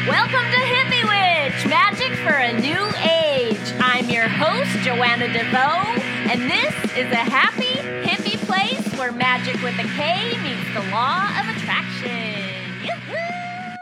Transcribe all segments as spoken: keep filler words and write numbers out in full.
Welcome to Hippie Witch, magic for a new age. I'm your host, Joanna DeVoe, and this is a happy, hippie place where magic with a K meets the law of attraction. Yoo-hoo!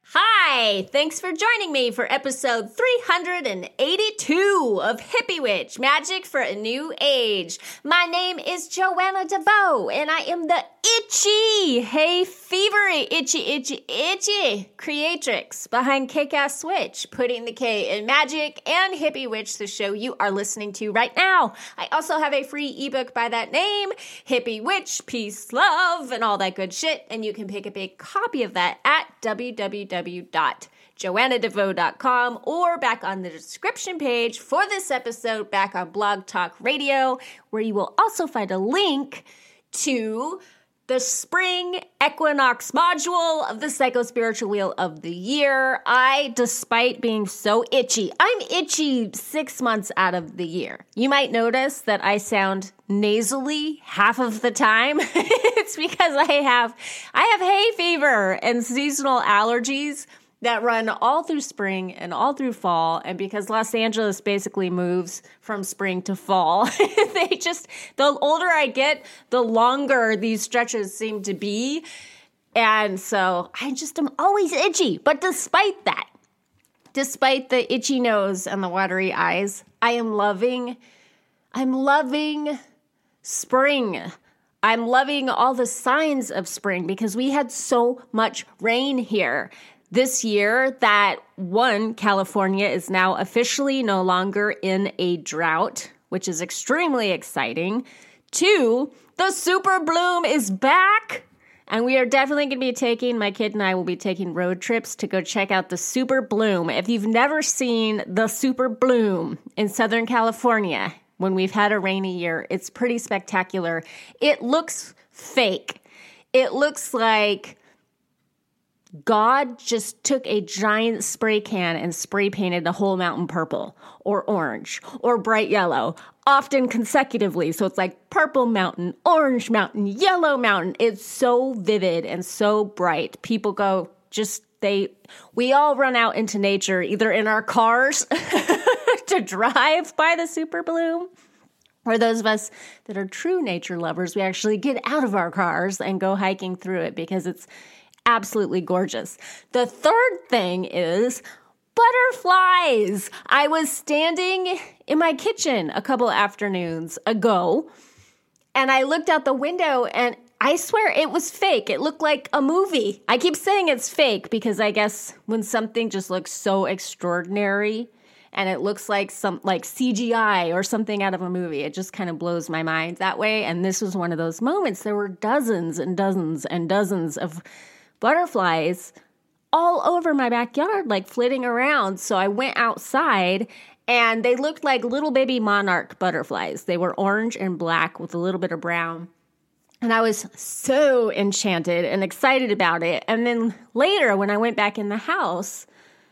Hi, thanks for joining me for episode three hundred eighty-two of Hippie Witch, magic for a new age. My name is Joanna DeVoe, and I am the itchy, hey fevery, itchy, itchy, itchy creatrix behind Kick-Ass Switch, putting the K in magic and Hippie Witch, the show you are listening to right now. I also have a free ebook by that name, Hippie Witch, Peace, Love, and all that good shit, and you can pick up a copy of that at w w w dot joanna devoe dot com or back on the description page for this episode back on Blog Talk Radio, where you will also find a link to the spring equinox module of the Psycho-Spiritual Wheel of the Year. I, despite being so itchy, I'm itchy six months out of the year. You might notice that I sound nasally half of the time. It's because I have, I have hay fever and seasonal allergies that run all through spring and all through fall. And because Los Angeles basically moves from spring to fall, they just, the older I get, the longer these stretches seem to be. And so I just am always itchy. But despite that, despite the itchy nose and the watery eyes, I am loving, I'm loving spring. I'm loving all the signs of spring because we had so much rain here this year that, one, California is now officially no longer in a drought, which is extremely exciting. Two, the super bloom is back. And we are definitely going to be taking, my kid and I will be taking road trips to go check out the super bloom. If you've never seen the super bloom in Southern California, when we've had a rainy year, it's pretty spectacular. It looks fake. It looks like God just took a giant spray can and spray painted the whole mountain purple or orange or bright yellow, often consecutively. So it's like purple mountain, orange mountain, yellow mountain. It's so vivid and so bright. People go just, they, we all run out into nature, either in our cars to drive by the super bloom, or those of us that are true nature lovers, we actually get out of our cars and go hiking through it because it's absolutely gorgeous. The third thing is butterflies. I was standing in my kitchen a couple afternoons ago, and I looked out the window, and I swear it was fake. It looked like a movie. I keep saying it's fake because I guess when something just looks so extraordinary and it looks like some like C G I or something out of a movie, it just kind of blows my mind that way. And this was one of those moments. There were dozens and dozens and dozens of butterflies all over my backyard, like flitting around. So I went outside, and they looked like little baby monarch butterflies. They were orange and black with a little bit of brown. And I was so enchanted and excited about it. And then later, when I went back in the house,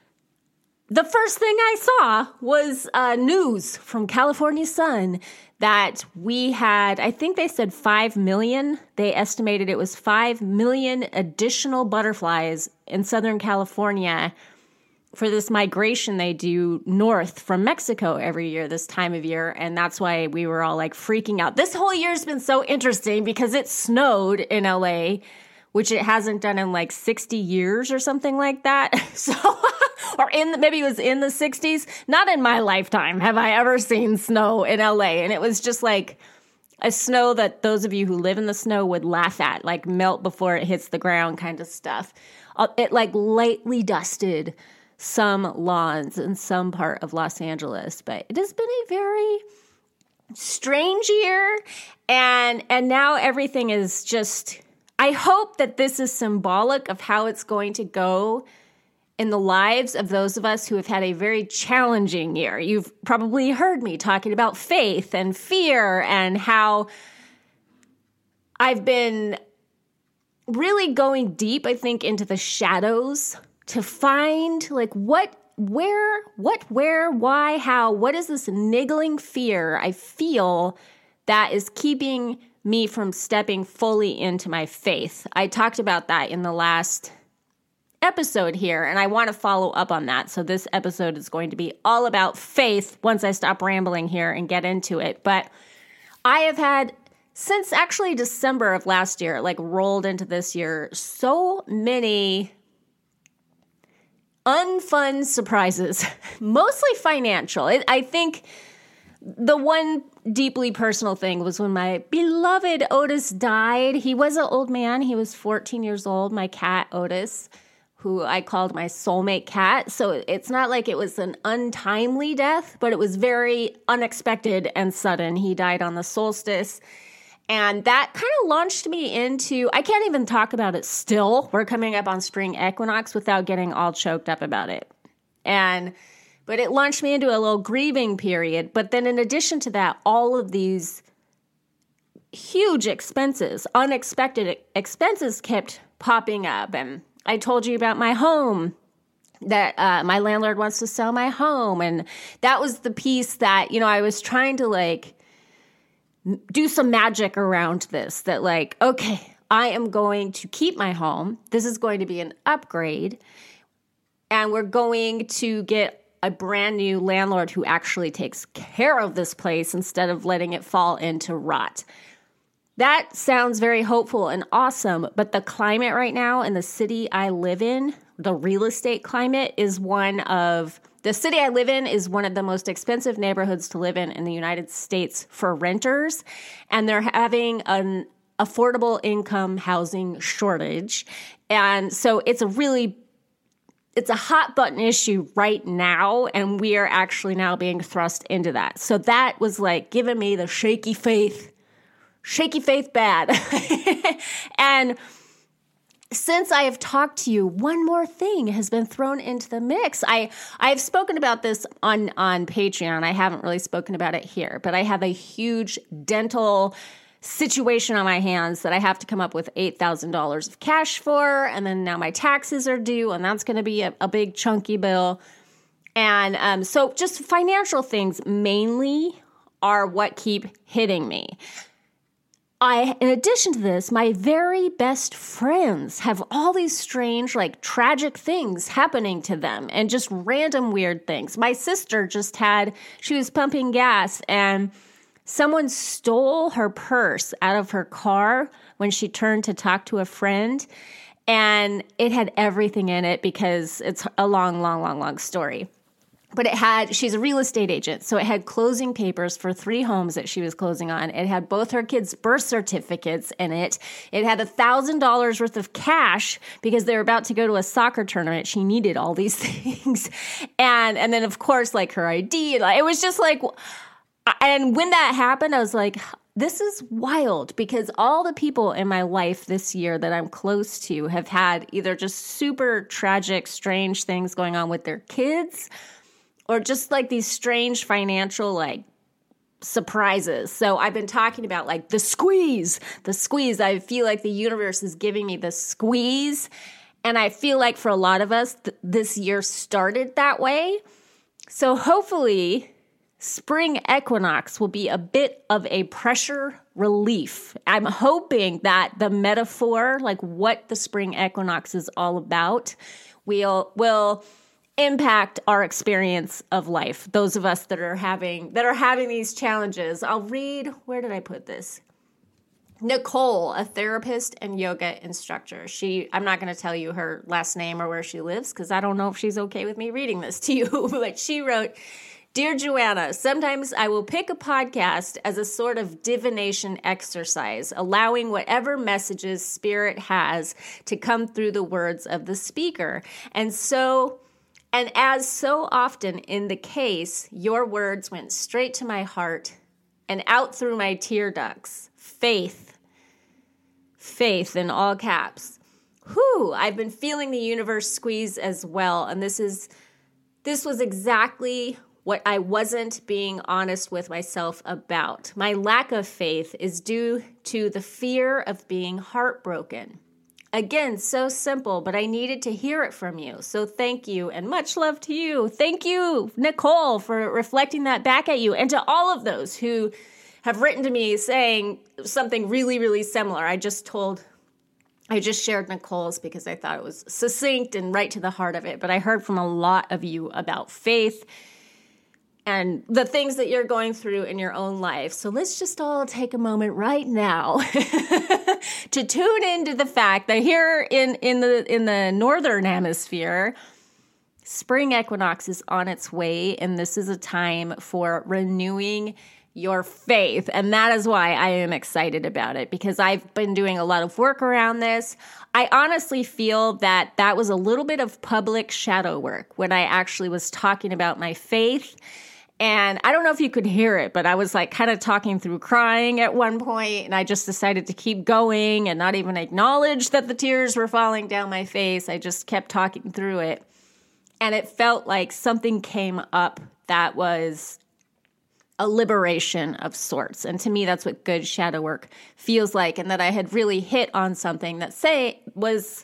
the first thing I saw was uh, news from California Sun that we had, I think they said five million. They estimated it was five million additional butterflies in Southern California for this migration they do north from Mexico every year this time of year. And that's why we were all like freaking out. This whole year's been so interesting because it snowed in L A, which it hasn't done in like sixty years or something like that. So, or in the, maybe it was in the sixties. Not in my lifetime have I ever seen snow in L A. And it was just like a snow that those of you who live in the snow would laugh at, like melt before it hits the ground kind of stuff. It like lightly dusted some lawns in some part of Los Angeles, but it has been a very strange year. And, and now everything is just, I hope that this is symbolic of how it's going to go in the lives of those of us who have had a very challenging year. You've probably heard me talking about faith and fear and how I've been really going deep, I think, into the shadows to find like what, where, what, where, why, how, what is this niggling fear I feel that is keeping me from stepping fully into my faith? I talked about that in the last episode here, and I want to follow up on that. So this episode is going to be all about faith once I stop rambling here and get into it. But I have had, since actually December of last year, like rolled into this year, so many unfun surprises, mostly financial. It, I think the one deeply personal thing was when my beloved Otis died. He was an old man. He was fourteen years old, my cat Otis, who I called my soulmate cat. So it's not like it was an untimely death, but it was very unexpected and sudden. He died on the solstice. And that kind of launched me into, I can't even talk about it still. We're coming up on spring equinox without getting all choked up about it. And, but it launched me into a little grieving period. But then in addition to that, all of these huge expenses, unexpected expenses kept popping up. And I told you about my home, that uh, my landlord wants to sell my home. And that was the piece that, you know, I was trying to like do some magic around this, that like, okay, I am going to keep my home. This is going to be an upgrade. And we're going to get a brand new landlord who actually takes care of this place instead of letting it fall into rot. That sounds very hopeful and awesome, but the climate right now in the city I live in, the real estate climate, is one of, the city I live in is one of the most expensive neighborhoods to live in in the United States for renters, and they're having an affordable income housing shortage. And so it's a really, it's a hot button issue right now, and we are actually now being thrust into that. So that was like giving me the shaky faith. Shaky faith bad. And since I have talked to you, one more thing has been thrown into the mix. I, I've spoken about this on, on Patreon. I haven't really spoken about it here, but I have a huge dental situation on my hands that I have to come up with eight thousand dollars of cash for. And then now my taxes are due, and that's going to be a, a big chunky bill. And um, so just financial things mainly are what keep hitting me. I, in addition to this, my very best friends have all these strange, like tragic things happening to them and just random weird things. My sister just had, she was pumping gas and someone stole her purse out of her car when she turned to talk to a friend. And it had everything in it because it's a long, long, long, long story. But it had, she's a real estate agent, so it had closing papers for three homes that she was closing on. It had both her kids' birth certificates in it. It had one thousand dollars worth of cash because they were about to go to a soccer tournament. She needed all these things. And and then, of course, like her I D. It was just like, and when that happened, I was like, this is wild, because all the people in my life this year that I'm close to have had either just super tragic, strange things going on with their kids, or just like these strange financial like surprises. So I've been talking about like the squeeze, the squeeze. I feel like the universe is giving me the squeeze. And I feel like for a lot of us, th- this year started that way. So hopefully spring equinox will be a bit of a pressure relief. I'm hoping that the metaphor, like what the spring equinox is all about, will will impact our experience of life. Those of us that are having that are having these challenges. I'll read, where did I put this? Nicole, a therapist and yoga instructor. She, I'm not going to tell you her last name or where she lives because I don't know if she's okay with me reading this to you, but she wrote, "Dear Joanna, sometimes I will pick a podcast as a sort of divination exercise, allowing whatever messages spirit has to come through the words of the speaker. And so, and as so often in the case, your words went straight to my heart and out through my tear ducts. Faith. Faith in all caps. Whew, I've been feeling the universe squeeze as well. And this is, this was exactly what I wasn't being honest with myself about. My lack of faith is due to the fear of being heartbroken. Again, so simple, but I needed to hear it from you. So thank you, and much love to you. Thank you, Nicole, for reflecting that back at you, and to all of those who have written to me saying something really, really similar. I just told I just shared Nicole's because I thought it was succinct and right to the heart of it. But I heard from a lot of you about faith and the things that you're going through in your own life. So let's just all take a moment right now to tune into the fact that here in, in the in the northern hemisphere, spring equinox is on its way, and this is a time for renewing your faith. And that is why I am excited about it, because I've been doing a lot of work around this. I honestly feel that that was a little bit of public shadow work when I actually was talking about my faith. And I don't know if you could hear it, but I was like kind of talking through crying at one point, and I just decided to keep going and not even acknowledge that the tears were falling down my face. I just kept talking through it. And it felt like something came up that was a liberation of sorts. And to me, that's what good shadow work feels like. And that I had really hit on something that say was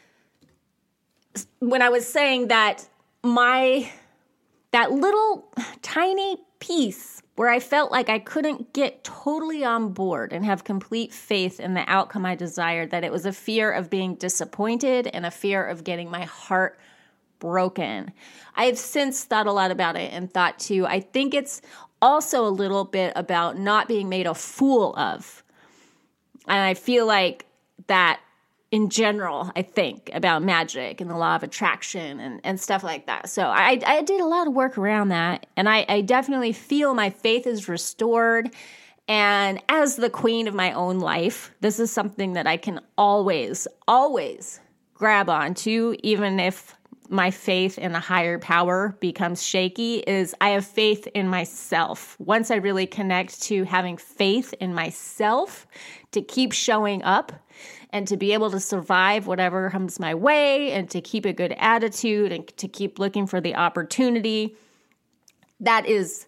when I was saying that my, that little tiny piece where I felt like I couldn't get totally on board and have complete faith in the outcome I desired, that it was a fear of being disappointed and a fear of getting my heart broken. I've since thought a lot about it and thought too, I think it's also a little bit about not being made a fool of. And I feel like that in general, I think about magic and the law of attraction and, and stuff like that. So I, I did a lot of work around that. And I, I definitely feel my faith is restored. And as the queen of my own life, this is something that I can always, always grab onto, even if my faith in a higher power becomes shaky, is I have faith in myself. Once I really connect to having faith in myself to keep showing up and to be able to survive whatever comes my way and to keep a good attitude and to keep looking for the opportunity, that is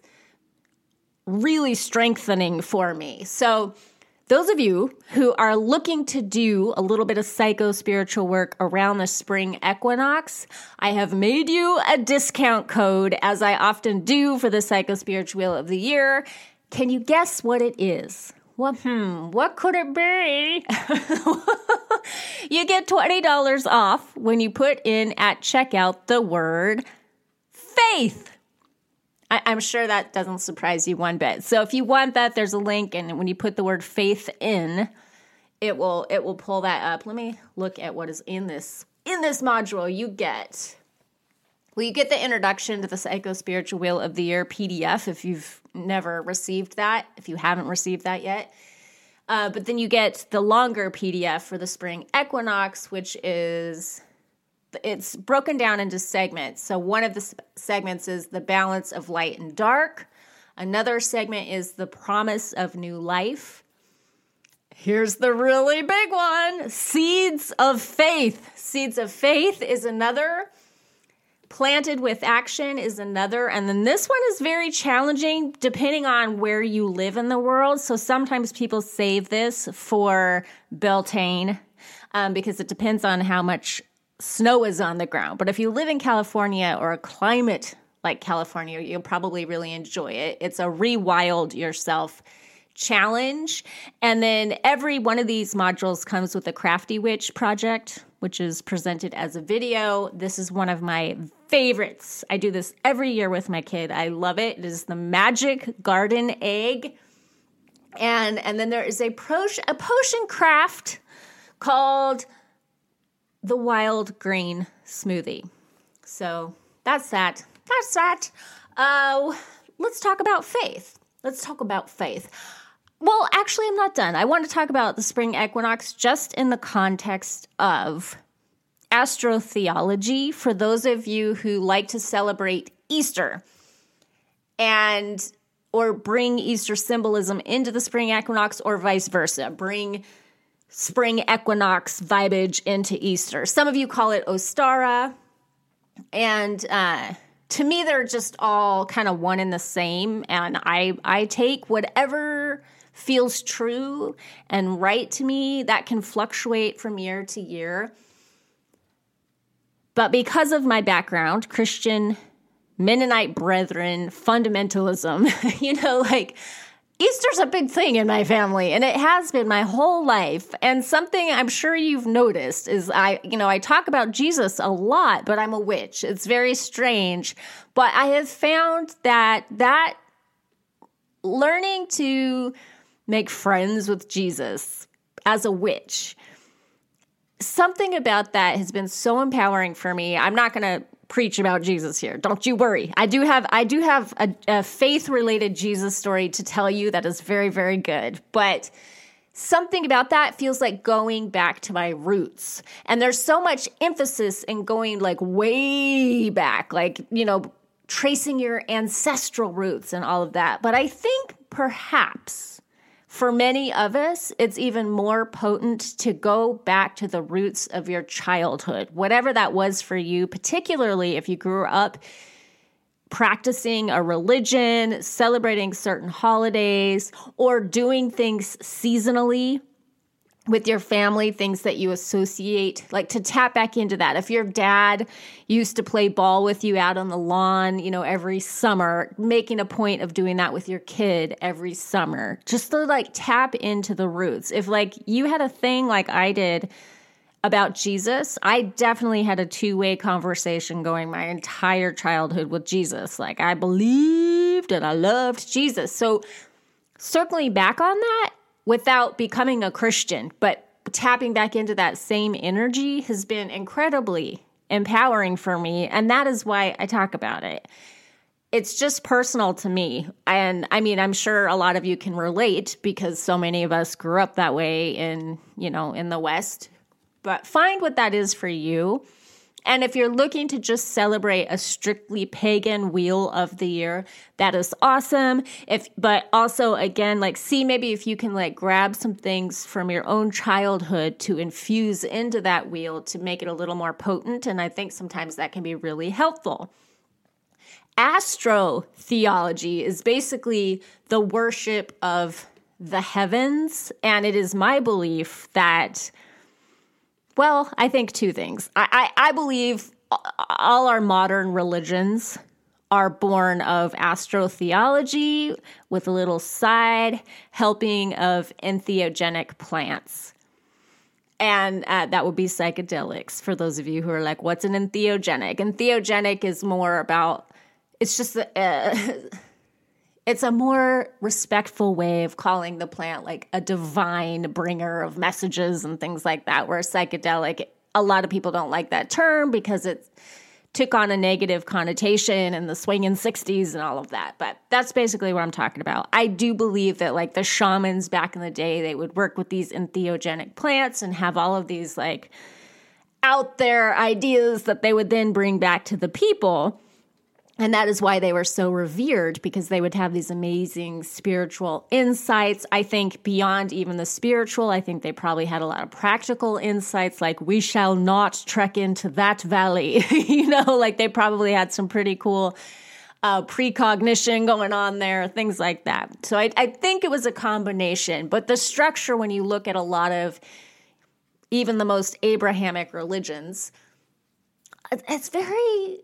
really strengthening for me. So those of you who are looking to do a little bit of psycho-spiritual work around the spring equinox, I have made you a discount code, as I often do for the Psycho-Spiritual Wheel of the Year. Can you guess what it is? Well, hmm, what could it be? You get twenty dollars off when you put in at checkout the word faith. I'm sure that doesn't surprise you one bit. So if you want that, there's a link, and when you put the word faith in, it will it will pull that up. Let me look at what is in this in this module. You get well, you get the introduction to the Psycho-Spiritual Wheel of the Year P D F if you've never received that, if you haven't received that yet. Uh, but then you get the longer P D F for the spring equinox, which is it's broken down into segments. So one of the segments is the balance of light and dark. Another segment is the promise of new life. Here's the really big one, seeds of faith. Seeds of faith is another. Planted with action is another. And then this one is very challenging depending on where you live in the world. So sometimes people save this for Beltane um, because it depends on how much snow is on the ground. But if you live in California or a climate like California, you'll probably really enjoy it. It's a rewild yourself challenge. And then every one of these modules comes with a Crafty Witch project, which is presented as a video. This is one of my favorites. I do this every year with my kid. I love it. It is the Magic Garden Egg. And, and then there is a, pro- a potion craft called the Wild Green Smoothie. So that's that. That's that. Uh, let's talk about faith. Let's talk about faith. Well, actually, I'm not done. I want to talk about the spring equinox just in the context of astrotheology for those of you who like to celebrate Easter and or bring Easter symbolism into the spring equinox or vice versa. Bring spring equinox vibage into Easter. Some of you call it Ostara, and uh, to me, they're just all kind of one and the same, and I, I take whatever feels true and right to me. That can fluctuate from year to year. But because of my background, Christian, Mennonite Brethren, fundamentalism, you know, like, Easter's a big thing in my family, and it has been my whole life. And something I'm sure you've noticed is I, you know, I talk about Jesus a lot, but I'm a witch. It's very strange. But I have found that that learning to make friends with Jesus as a witch, something about that has been so empowering for me. I'm not going to preach about Jesus here. Don't you worry. I do have I do have a, a faith-related Jesus story to tell you that is very, very good. But something about that feels like going back to my roots. And there's so much emphasis in going like way back, like, you know, tracing your ancestral roots and all of that. But I think perhaps for many of us, it's even more potent to go back to the roots of your childhood, whatever that was for you, particularly if you grew up practicing a religion, celebrating certain holidays, or doing things seasonally with your family, things that you associate, like to tap back into that. If your dad used to play ball with you out on the lawn, you know, every summer, making a point of doing that with your kid every summer, just to like tap into the roots. If like you had a thing like I did about Jesus, I definitely had a two-way conversation going my entire childhood with Jesus. Like I believed and I loved Jesus. So circling back on that, without becoming a Christian, but tapping back into that same energy has been incredibly empowering for me. And that is why I talk about it. It's just personal to me. And I mean, I'm sure a lot of you can relate because so many of us grew up that way in, you know, in the West. But find what that is for you. And if you're looking to just celebrate a strictly pagan wheel of the year, that is awesome. If, but also, again, like see maybe if you can like grab some things from your own childhood to infuse into that wheel to make it a little more potent. And I think sometimes that can be really helpful. Astrotheology is basically the worship of the heavens. And it is my belief that Well, I think two things. I, I, I believe all our modern religions are born of astrotheology with a little side helping of entheogenic plants. And uh, that would be psychedelics for those of you who are like, what's an entheogenic? Entheogenic is more about, it's just a... Uh, It's a more respectful way of calling the plant like a divine bringer of messages and things like that, where psychedelic, a lot of people don't like that term because it took on a negative connotation in the swinging sixties and all of that. But that's basically what I'm talking about. I do believe that like the shamans back in the day, they would work with these entheogenic plants and have all of these like out there ideas that they would then bring back to the people. And that is why they were so revered, because they would have these amazing spiritual insights. I think beyond even the spiritual, I think they probably had a lot of practical insights, like we shall not trek into that valley. You know, like they probably had some pretty cool uh, precognition going on there, things like that. So I, I think it was a combination. But the structure, when you look at a lot of even the most Abrahamic religions, it's very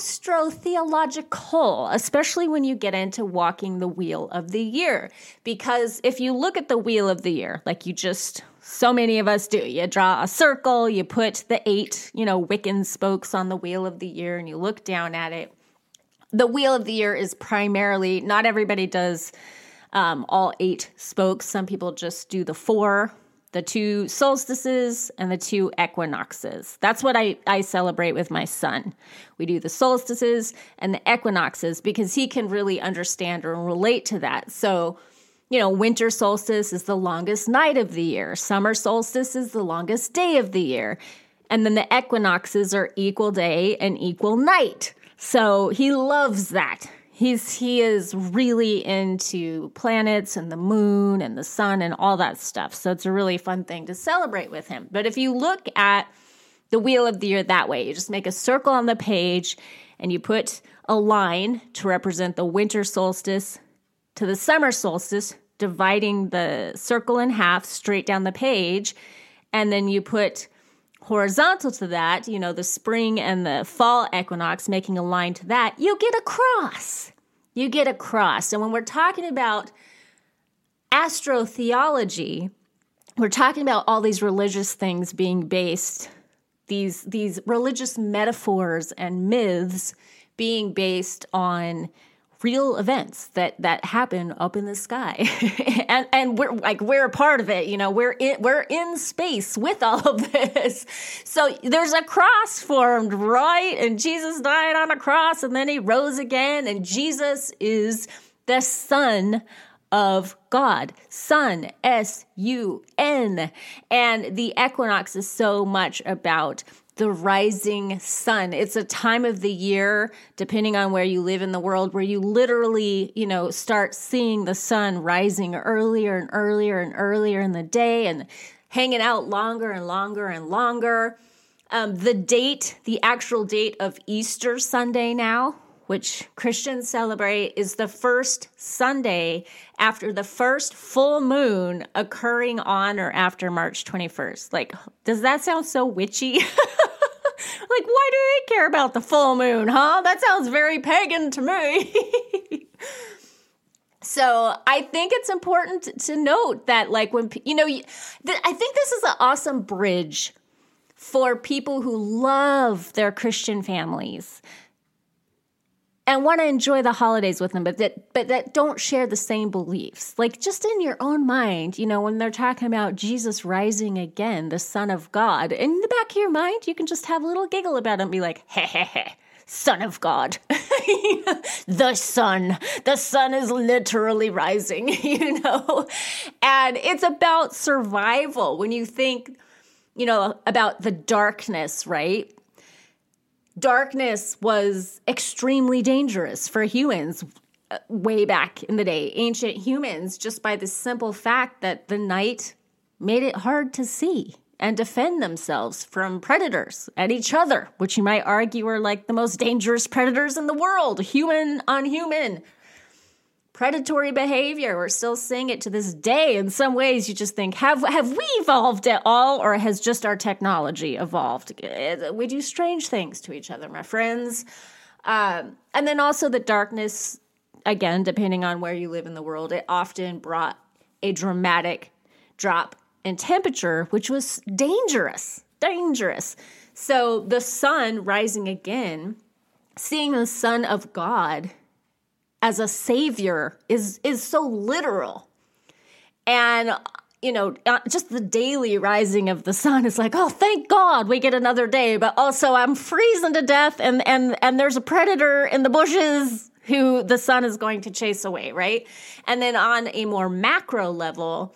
astrotheological, especially when you get into walking the wheel of the year. Because if you look at the wheel of the year, like you just, so many of us do, you draw a circle, you put the eight, you know, Wiccan spokes on the wheel of the year, and you look down at it. The wheel of the year is primarily, not everybody does um, all eight spokes. Some people just do the four, the two solstices and the two equinoxes. That's what I, I celebrate with my son. We do the solstices and the equinoxes because he can really understand or relate to that. So, you know, winter solstice is the longest night of the year. Summer solstice is the longest day of the year. And then the equinoxes are equal day and equal night. So he loves that. He's he is really into planets and the moon and the sun and all that stuff. So it's a really fun thing to celebrate with him. But if you look at the wheel of the year that way, you just make a circle on the page and you put a line to represent the winter solstice to the summer solstice, dividing the circle in half straight down the page. And then you put horizontal to that, you know, the spring and the fall equinox, making a line to that, you get a cross. You get a cross. And when we're talking about astrotheology, we're talking about all these religious things being based, these these religious metaphors and myths being based on real events that that happen up in the sky. and and we're like we're a part of it, you know, we're in we're in space with all of this. So there's a cross formed, right? And Jesus died on a cross and then he rose again, and Jesus is the Son of God. Sun, S U N. And the equinox is so much about the rising sun. It's a time of the year, depending on where you live in the world, where you literally, you know, start seeing the sun rising earlier and earlier and earlier in the day and hanging out longer and longer and longer. Um, the date, the actual date of Easter Sunday now, which Christians celebrate, is the first Sunday after the first full moon occurring on or after March twenty-first. Like, does that sound so witchy? Like, why do they care about the full moon, huh? That sounds very pagan to me. So I think it's important to note that, like, when, you know, I think this is an awesome bridge for people who love their Christian families and want to enjoy the holidays with them, but that but that don't share the same beliefs. Like, just in your own mind, you know, when they're talking about Jesus rising again, the Son of God, in the back of your mind, you can just have a little giggle about it and be like, heh, heh, heh, Son of God. The sun. The sun is literally rising, you know? And it's about survival. When you think, you know, about the darkness, right? Darkness was extremely dangerous for humans way back in the day, ancient humans, just by the simple fact that the night made it hard to see and defend themselves from predators and each other, which you might argue are like the most dangerous predators in the world, human on human. Predatory behavior, we're still seeing it to this day. In some ways, you just think, have have we evolved at all, or has just our technology evolved? We do strange things to each other, my friends. Um, and then also the darkness, again, depending on where you live in the world, it often brought a dramatic drop in temperature, which was dangerous, dangerous. So the sun rising again, seeing the Son of God as a savior is is so literal. And, you know, just the daily rising of the sun is like, oh, thank God we get another day. But also I'm freezing to death and, and, and there's a predator in the bushes who the sun is going to chase away, right? And then on a more macro level,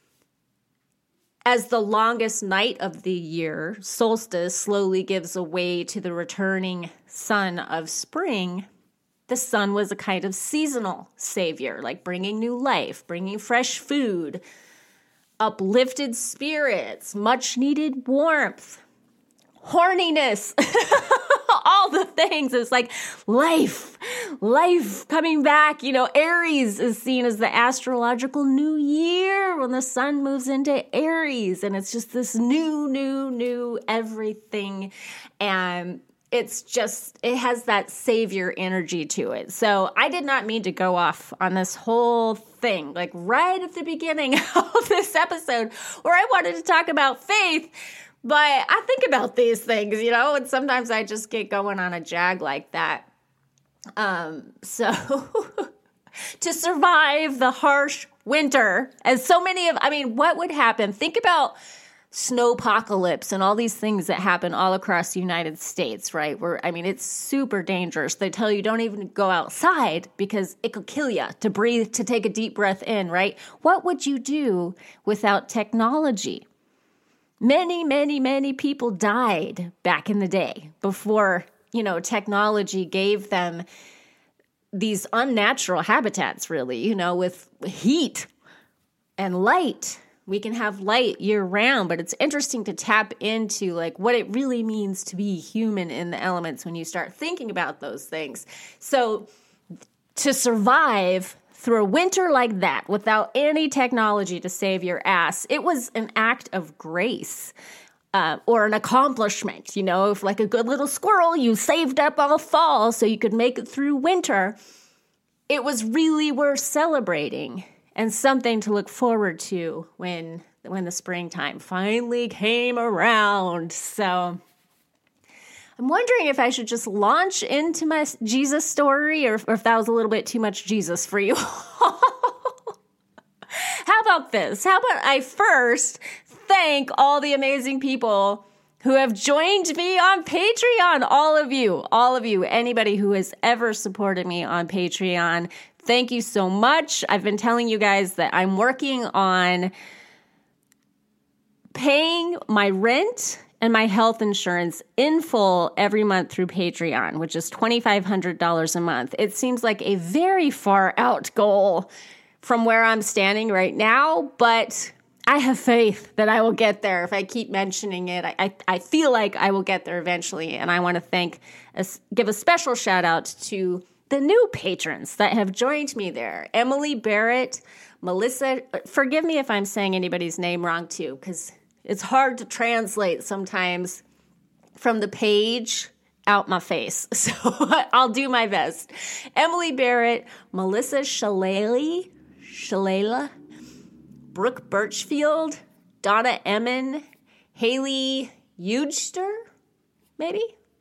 as the longest night of the year, solstice, slowly gives way to the returning sun of spring, the sun was a kind of seasonal savior, like bringing new life, bringing fresh food, uplifted spirits, much needed warmth, horniness, all the things. It's like life, life coming back. You know, Aries is seen as the astrological new year when the sun moves into Aries. And it's just this new, new, new everything. And it's just, it has that savior energy to it. So I did not mean to go off on this whole thing, like right at the beginning of this episode where I wanted to talk about faith. But I think about these things, you know, and sometimes I just get going on a jag like that. Um, so to survive the harsh winter, as so many of, I mean, what would happen? Think about snowpocalypse and all these things that happen all across the United States, right? Where, I mean, it's super dangerous. They tell you don't even go outside because it could kill you to breathe, to take a deep breath in, right? What would you do without technology? Many, many, many people died back in the day before, you know, technology gave them these unnatural habitats, really, you know, with heat and light. We can have light year round, but it's interesting to tap into like what it really means to be human in the elements when you start thinking about those things. So to survive through a winter like that without any technology to save your ass, it was an act of grace uh, or an accomplishment. You know, if like a good little squirrel, you saved up all fall so you could make it through winter. It was really worth celebrating. and something to look forward to when when the springtime finally came around. So I'm wondering if I should just launch into my Jesus story, or, or if that was a little bit too much Jesus for you. How about this? How about I first thank all the amazing people who have joined me on Patreon. All of you, all of you, anybody who has ever supported me on Patreon, thank you so much. I've been telling you guys that I'm working on paying my rent and my health insurance in full every month through Patreon, which is twenty-five hundred dollars a month. It seems like a very far out goal from where I'm standing right now, but I have faith that I will get there. If I keep mentioning it, I, I, I feel like I will get there eventually. And I want to thank, give a special shout out to the new patrons that have joined me there. Emily Barrett, Melissa, forgive me if I'm saying anybody's name wrong too, because it's hard to translate sometimes from the page out my face. So I'll do my best. Emily Barrett, Melissa Shalala, Shalala, Brooke Birchfield, Donna Emmon, Haley Eugster, maybe?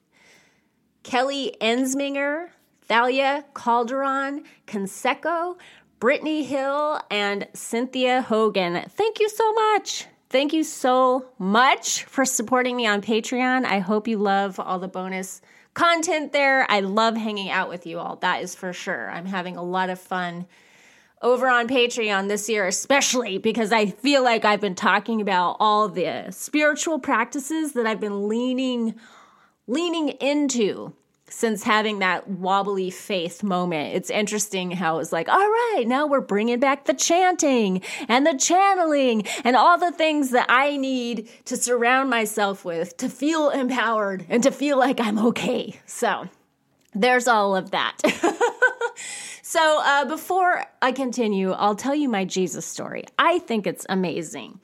Kelly Ensminger, Thalia Calderon, Conseco, Brittany Hill, and Cynthia Hogan. Thank you so much. Thank you so much for supporting me on Patreon. I hope you love all the bonus content there. I love hanging out with you all. That is for sure. I'm having a lot of fun over on Patreon this year, especially because I feel like I've been talking about all the spiritual practices that I've been leaning, leaning into since having that wobbly faith moment. It's interesting how it's like, all right, now we're bringing back the chanting and the channeling and all the things that I need to surround myself with to feel empowered and to feel like I'm okay. So there's all of that. So uh, before I continue, I'll tell you my Jesus story. I think it's amazing.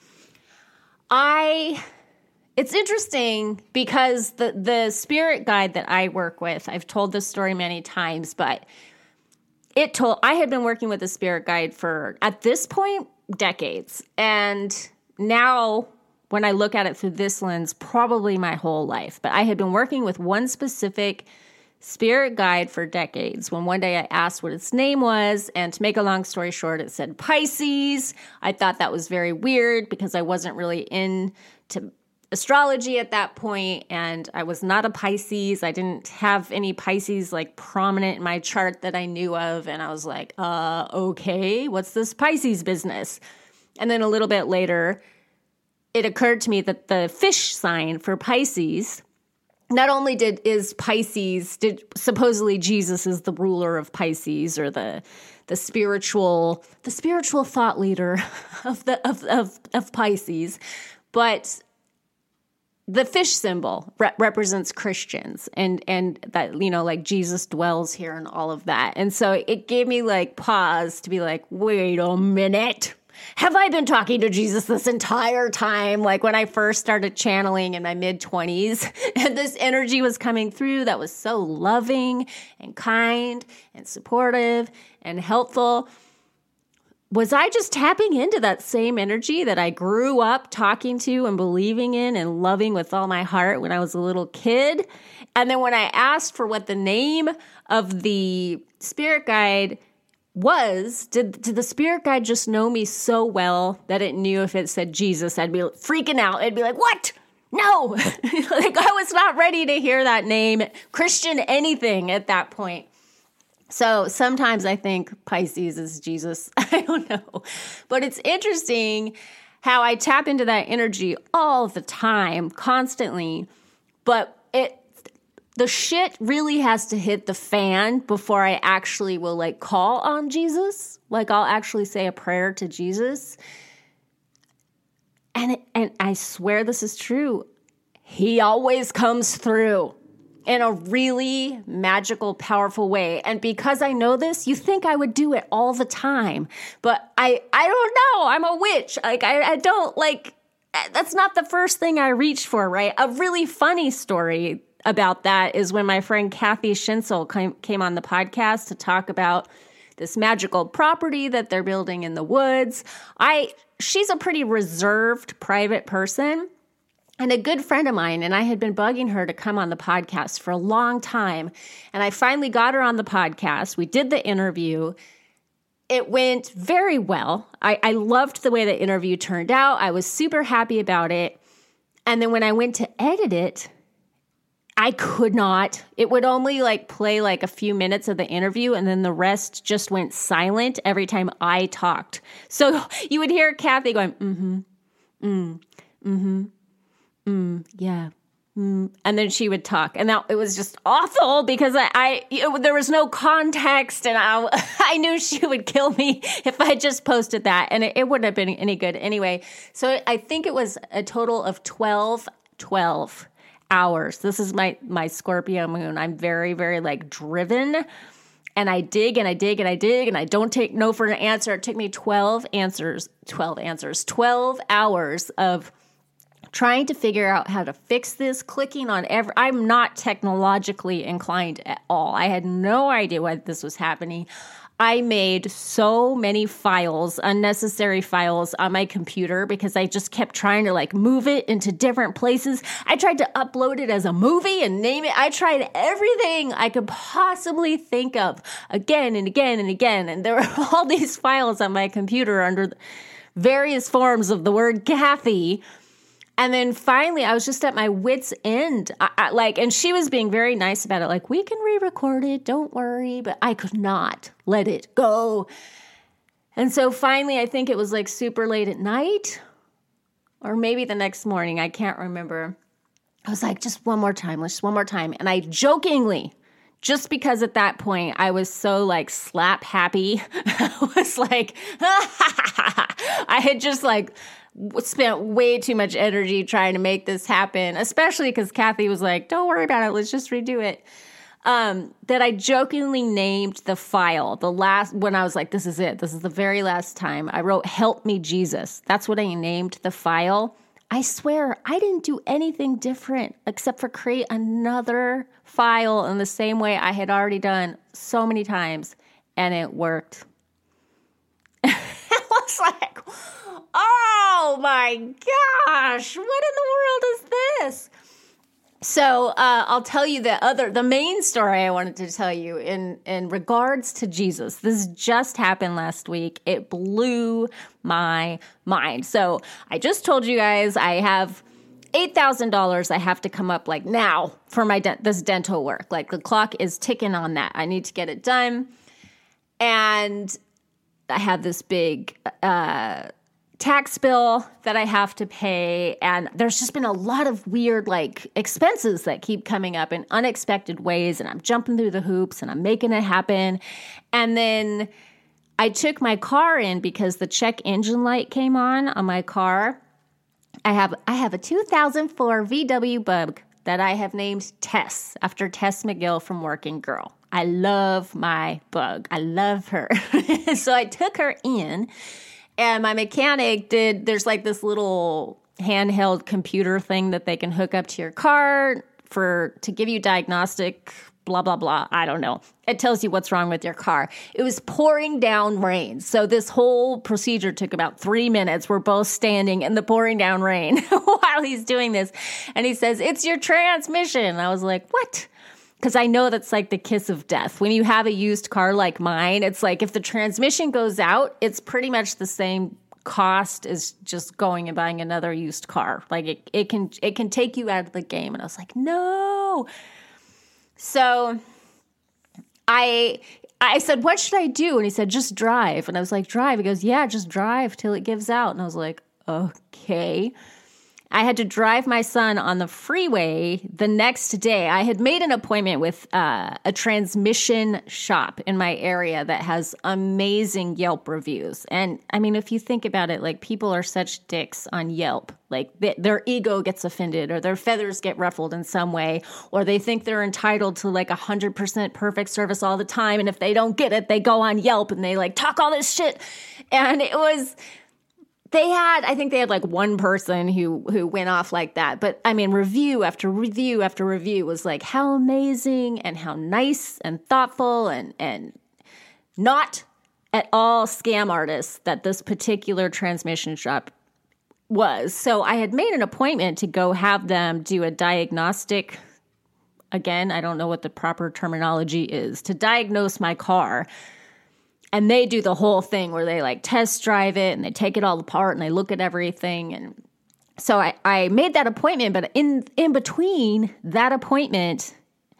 I... It's interesting because the, the spirit guide that I work with, I've told this story many times, but it told, I had been working with a spirit guide for, at this point, decades. And now when I look at it through this lens, probably my whole life. But I had been working with one specific spirit guide for decades, when one day I asked what its name was, and to make a long story short, it said Pisces. I thought that was very weird because I wasn't really into astrology at that point, and I was not a Pisces. I didn't have any Pisces like prominent in my chart that I knew of, and I was like, uh, okay, what's this Pisces business? And then a little bit later, it occurred to me that the fish sign for Pisces, not only did is Pisces, did supposedly Jesus is the ruler of Pisces, or the the spiritual the spiritual thought leader of the of of, of Pisces, but the fish symbol re- represents Christians, and, and that, you know, like Jesus dwells here and all of that. And so it gave me like pause to be like, wait a minute. Have I been talking to Jesus this entire time? Like when I first started channeling in my mid twenties, and this energy was coming through that was so loving and kind and supportive and helpful. Was I just tapping into that same energy that I grew up talking to and believing in and loving with all my heart when I was a little kid? And then when I asked for what the name of the spirit guide was, did, did the spirit guide just know me so well that it knew if it said Jesus, I'd be freaking out. I'd be like, what? No. Like I was not ready to hear that name, Christian anything at that point. So sometimes I think Pisces is Jesus. I don't know. But it's interesting how I tap into that energy all the time, constantly. But it, the shit really has to hit the fan before I actually will like call on Jesus. Like I'll actually say a prayer to Jesus. And, it, and I swear this is true. He always comes through in a really magical, powerful way. And because I know this, you think I would do it all the time. But I, I don't know. I'm a witch. Like, I, I don't, like, that's not the first thing I reached for, right? A really funny story about that is when my friend Kathy Schinzel came, came on the podcast to talk about this magical property that they're building in the woods. I she's a pretty reserved, private person. And a good friend of mine, and I had been bugging her to come on the podcast for a long time. And I finally got her on the podcast. We did the interview. It went very well. I, I loved the way the interview turned out. I was super happy about it. And then when I went to edit it, I could not. It would only like play like a few minutes of the interview, and then the rest just went silent every time I talked. So you would hear Kathy going, mm-hmm, mm, mm-hmm. Mm, yeah. Mm. And then she would talk. And that, it was just awful because I, I it, there was no context, and I, I knew she would kill me if I just posted that. And it, it wouldn't have been any good anyway. So I think it was a total of twelve, twelve hours. This is my, my Scorpio moon. I'm very, very like driven. And I dig and I dig and I dig and I don't take no for an answer. It took me twelve answers, twelve answers, twelve hours of trying to figure out how to fix this, clicking on every, I'm not technologically inclined at all. I had no idea why this was happening. I made so many files, unnecessary files on my computer because I just kept trying to like move it into different places. I tried to upload it as a movie and name it. I tried everything I could possibly think of again and again and again. And there were all these files on my computer under various forms of the word Kathy. And then finally, I was just at my wit's end, I, I, like, and she was being very nice about it. Like, we can re-record it, don't worry. But I could not let it go. And so finally, I think it was like super late at night, or maybe the next morning. I can't remember. I was like, just one more time, just one more time. And I jokingly, just because at that point I was so like slap happy, I was like, I had just like spent way too much energy trying to make this happen, especially because Kathy was like, don't worry about it, let's just redo it. Um, that I jokingly named the file, the last, when I was like, this is it, this is the very last time, I wrote, help me Jesus. That's what I named the file. I swear, I didn't do anything different except for create another file in the same way I had already done so many times, and it worked. I was like, oh my gosh, what in the world is this? So uh, I'll tell you the other, the main story I wanted to tell you in, in regards to Jesus. This just happened last week. It blew my mind. So I just told you guys I have eight thousand dollars I have to come up like now for my de- this dental work. Like the clock is ticking on that. I need to get it done. And I have this big uh, tax bill that I have to pay. And there's just been a lot of weird like expenses that keep coming up in unexpected ways. And I'm jumping through the hoops and I'm making it happen. And then I took my car in because the check engine light came on on my car. I have I have a two thousand four V W Bug that I have named Tess, after Tess McGill from Working Girl. I love my bug. I love her. So I took her in, and my mechanic did, there's like this little handheld computer thing that they can hook up to your car for to give you diagnostic blah, blah, blah. I don't know. It tells you what's wrong with your car. It was pouring down rain. So this whole procedure took about three minutes. We're both standing in the pouring down rain while he's doing this. And he says, it's your transmission. I was like, what? Because I know that's like the kiss of death. When you have a used car like mine, it's like if the transmission goes out, it's pretty much the same cost as just going and buying another used car. Like it, it can it can take you out of the game. And I was like, no. So I I said, what should I do? And he said, just drive. And I was like, drive? He goes, yeah, just drive till it gives out. And I was like, okay. I had to drive my son on the freeway the next day. I had made an appointment with uh, a transmission shop in my area that has amazing Yelp reviews. And I mean, if you think about it, like people are such dicks on Yelp. Like they, their ego gets offended or their feathers get ruffled in some way, or they think they're entitled to like one hundred percent perfect service all the time. And if they don't get it, they go on Yelp and they like talk all this shit. And it was... They had, I think they had like one person who who went off like that. But I mean, review after review after review was like how amazing and how nice and thoughtful and, and not at all scam artists that this particular transmission shop was. So I had made an appointment to go have them do a diagnostic. Again, I don't know what the proper terminology is, to diagnose my car. And they do the whole thing where they like test drive it and they take it all apart and they look at everything. And so I, I made that appointment, but in, in between that appointment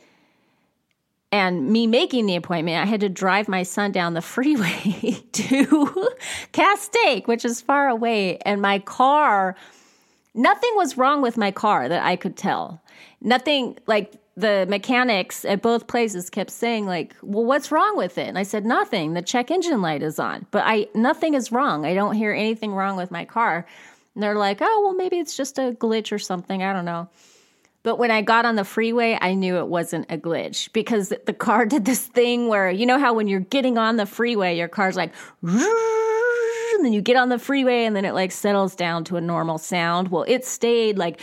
and me making the appointment, I had to drive my son down the freeway to Castaic, which is far away. And my car, nothing was wrong with my car that I could tell. Nothing, like the mechanics at both places kept saying like, well, what's wrong with it? And I said, nothing. The check engine light is on. But I nothing is wrong. I don't hear anything wrong with my car. And they're like, oh, well, maybe it's just a glitch or something. I don't know. But when I got on the freeway, I knew it wasn't a glitch because the car did this thing where, you know how when you're getting on the freeway, your car's like, and then you get on the freeway and then it like settles down to a normal sound. Well, it stayed like,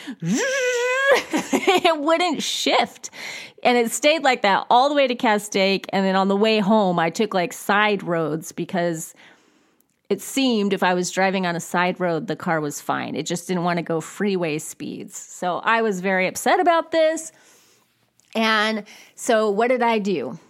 it wouldn't shift. And it stayed like that all the way to Castaic. And then on the way home, I took like side roads because it seemed if I was driving on a side road, the car was fine. It just didn't want to go freeway speeds. So I was very upset about this. And so what did I do?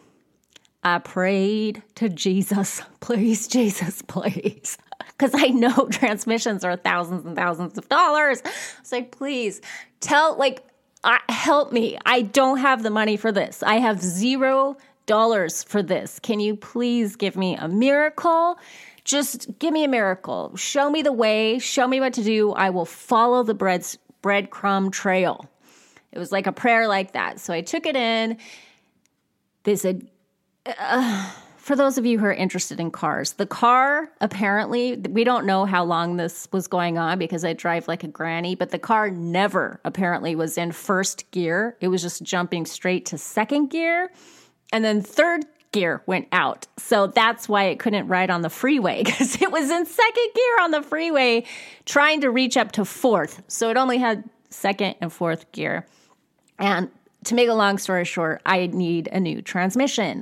I prayed to Jesus, please, Jesus, please. Because I know transmissions are thousands and thousands of dollars. It's like, please, tell, like, uh, help me. I don't have the money for this. I have zero dollars for this. Can you please give me a miracle? Just give me a miracle. Show me the way. Show me what to do. I will follow the bread, breadcrumb trail. It was like a prayer like that. So I took it in. They said, uh, for those of you who are interested in cars, the car, apparently, we don't know how long this was going on because I drive like a granny, but the car never apparently was in first gear. It was just jumping straight to second gear. And then third gear went out. So that's why it couldn't ride on the freeway because it was in second gear on the freeway trying to reach up to fourth. So it only had second and fourth gear. And to make a long story short, I need a new transmission.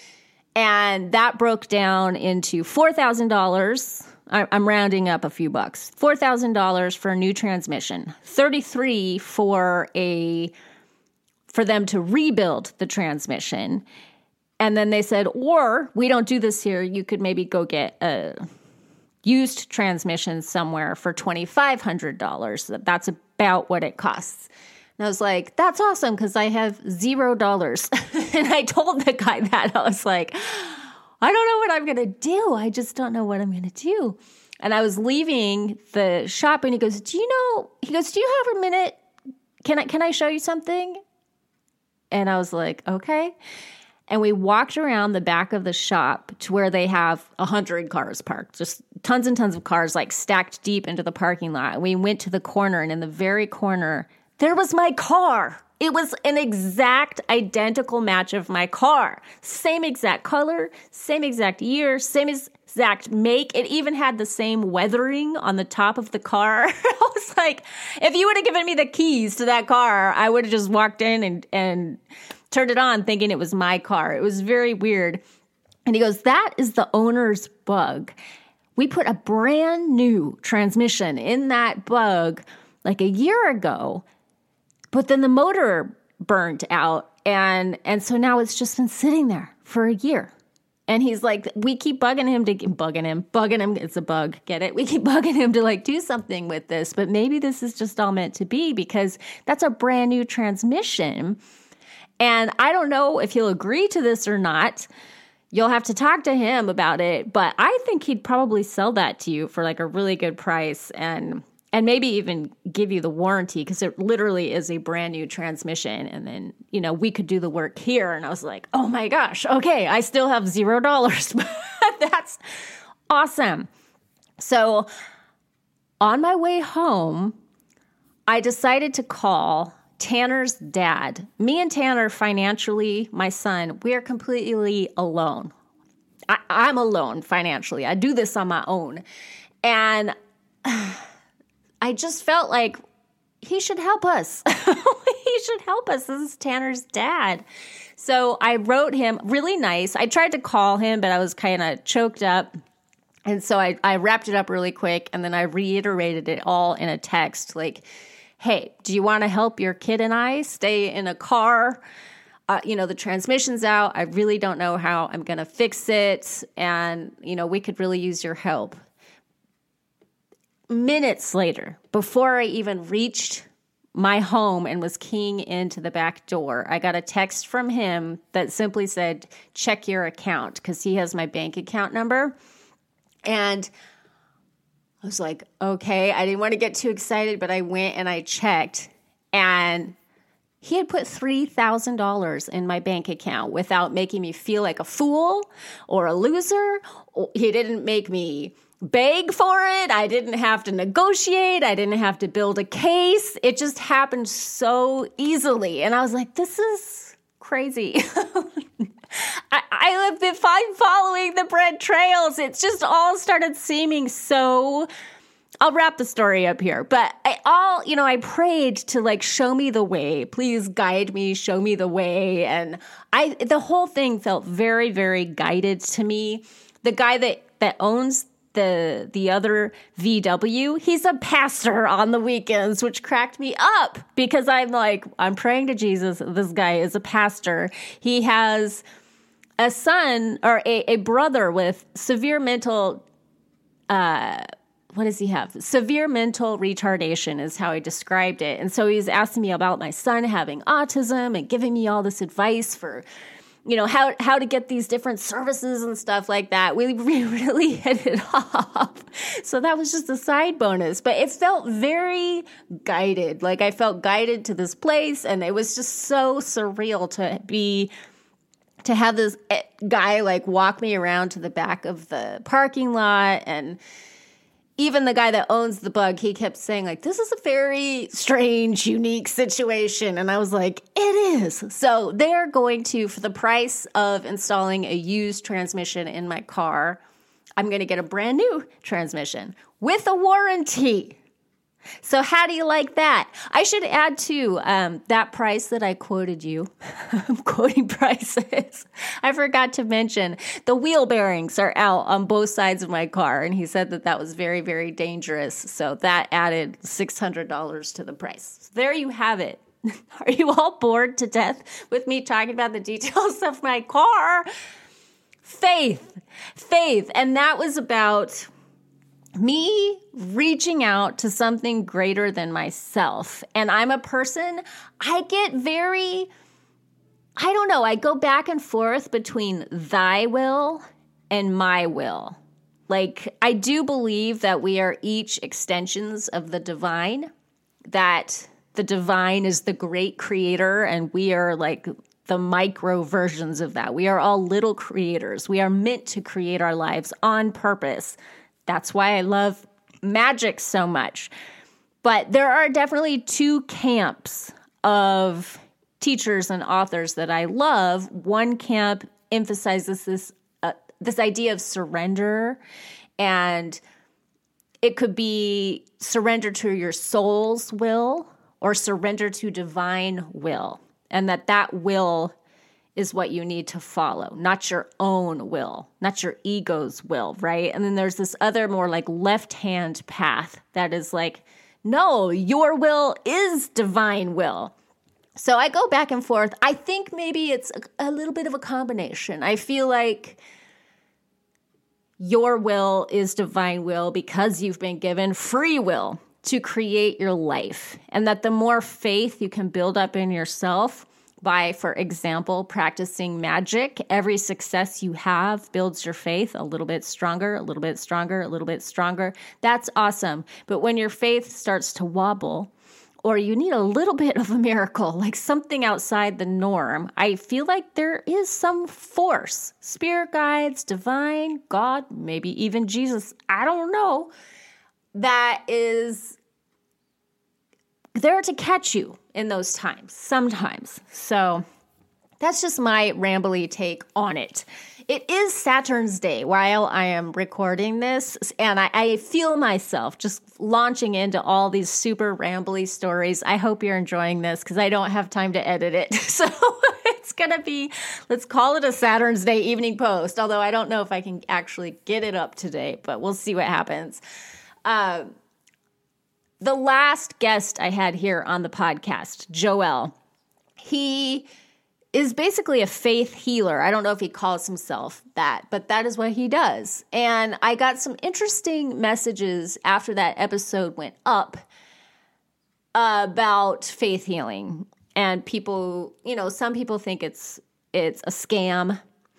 And that broke down into four thousand dollars. I'm rounding up a few bucks. four thousand dollars for a new transmission. thirty-three dollars for a for them to rebuild the transmission. And then they said, or we don't do this here. You could maybe go get a used transmission somewhere for twenty-five hundred dollars. That's about what it costs. And I was like, that's awesome because I have zero dollars. And I told the guy that. I was like, I don't know what I'm going to do. I just don't know what I'm going to do. And I was leaving the shop and he goes, do you know, he goes, do you have a minute? Can I, can I show you something? And I was like, okay. And we walked around the back of the shop to where they have a hundred cars parked, just tons and tons of cars like stacked deep into the parking lot. And we went to the corner and in the very corner, there was my car. It was an exact identical match of my car. Same exact color, same exact year, same exact make. It even had the same weathering on the top of the car. I was like, if you would have given me the keys to that car, I would have just walked in and, and turned it on thinking it was my car. It was very weird. And he goes, that is the owner's bug. We put a brand new transmission in that bug like a year ago. But then the motor burned out, and and so now it's just been sitting there for a year. And he's like, we keep bugging him to bugging him, bugging him. It's a bug, get it? We keep bugging him to like do something with this, but maybe this is just all meant to be because that's a brand new transmission. And I don't know if he'll agree to this or not. You'll have to talk to him about it, but I think he'd probably sell that to you for like a really good price and And maybe even give you the warranty because it literally is a brand new transmission. And then, you know, we could do the work here. And I was like, oh my gosh, okay, I still have zero dollars. But that's awesome. So on my way home, I decided to call Tanner's dad. Me and Tanner financially, my son, we are completely alone. I, I'm alone financially. I do this on my own. And I just felt like he should help us. He should help us. This is Tanner's dad. So I wrote him really nice. I tried to call him, but I was kind of choked up. And so I, I wrapped it up really quick, and then I reiterated it all in a text like, hey, do you want to help your kid and I stay in a car? Uh, you know, the transmission's out. I really don't know how I'm going to fix it. And, you know, we could really use your help. Minutes later, before I even reached my home and was keying into the back door, I got a text from him that simply said, check your account, because he has my bank account number. And I was like, okay, I didn't want to get too excited, but I went and I checked, and he had put three thousand dollars in my bank account without making me feel like a fool or a loser. He didn't make me beg for it. I didn't have to negotiate. I didn't have to build a case. It just happened so easily. And I was like, this is crazy. I, I have been following the bread trails. It's just all started seeming so... I'll wrap the story up here, but I all, you know, I prayed to like, show me the way, please guide me, show me the way. And I, the whole thing felt very, very guided to me. The guy that, that owns the, the other V W, he's a pastor on the weekends, which cracked me up because I'm like, I'm praying to Jesus. This guy is a pastor. He has a son or a, a brother with severe mental, uh, what does he have? Severe mental retardation is how I described it. And so he's asking me about my son having autism and giving me all this advice for, you know, how, how to get these different services and stuff like that. We, we really hit it off. So that was just a side bonus, but it felt very guided. Like I felt guided to this place, and it was just so surreal to be to have this guy like walk me around to the back of the parking lot. And even the guy that owns the bug, he kept saying like, this is a very strange, unique situation. And I was like, it is. So they're going to, for the price of installing a used transmission in my car, I'm going to get a brand new transmission with a warranty. So how do you like that? I should add to um, that price that I quoted you. I'm quoting prices. I forgot to mention the wheel bearings are out on both sides of my car. And he said that that was very, very dangerous. So that added six hundred dollars to the price. So there you have it. Are you all bored to death with me talking about the details of my car? Faith, faith. And that was about me reaching out to something greater than myself. And I'm a person, I get very, I don't know, I go back and forth between thy will and my will. Like, I do believe that we are each extensions of the divine, that the divine is the great creator, and we are like the micro versions of that. We are all little creators. We are meant to create our lives on purpose. That's why I love magic so much. But there are definitely two camps of teachers and authors that I love. One camp emphasizes this uh, this idea of surrender, and it could be surrender to your soul's will or surrender to divine will, and that that will is what you need to follow, not your own will, not your ego's will, right? And then there's this other more like left-hand path that is like, no, your will is divine will. So I go back and forth. I think maybe it's a, a little bit of a combination. I feel like your will is divine will because you've been given free will to create your life. And that the more faith you can build up in yourself by, for example, practicing magic, every success you have builds your faith a little bit stronger, a little bit stronger, a little bit stronger. That's awesome. But when your faith starts to wobble, or you need a little bit of a miracle, like something outside the norm, I feel like there is some force, spirit guides, divine, God, maybe even Jesus, I don't know, that is there to catch you in those times, sometimes. So that's just my rambly take on it. It is Saturn's Day while I am recording this, and I, I feel myself just launching into all these super rambly stories. I hope you're enjoying this because I don't have time to edit it. So it's going to be, let's call it a Saturn's Day evening post, although I don't know if I can actually get it up today, but we'll see what happens. Uh, the last guest I had here on the podcast, Joel, he is basically a faith healer. I don't know if he calls himself that, but that is what he does. And I got some interesting messages after that episode went up about faith healing. And people, you know, some people think it's it's a scam.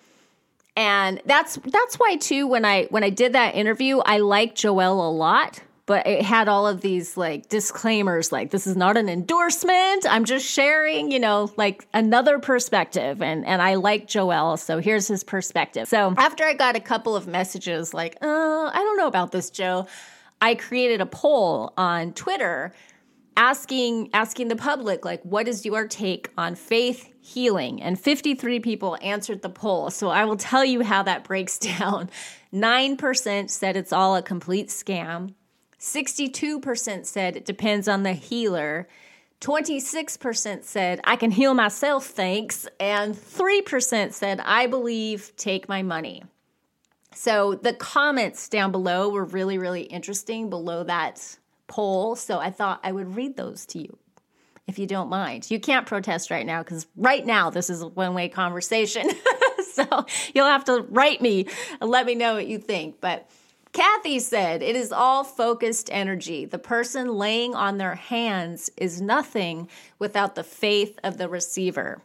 And that's that's why too when I when I did that interview, I liked Joel a lot. But it had all of these like disclaimers, like this is not an endorsement. I'm just sharing, you know, like another perspective. And, and I like Joel, so here's his perspective. So after I got a couple of messages like, uh, I don't know about this, Joe, I created a poll on Twitter asking asking the public, like, what is your take on faith healing? And fifty-three people answered the poll. So I will tell you how that breaks down. nine percent said it's all a complete scam. sixty-two percent said it depends on the healer. twenty-six percent said, I can heal myself, thanks. And three percent said, I believe, take my money. So the comments down below were really, really interesting below that poll. So I thought I would read those to you, if you don't mind. You can't protest right now because right now this is a one-way conversation. So you'll have to write me and let me know what you think. But Kathy said, it is all focused energy. The person laying on their hands is nothing without the faith of the receiver.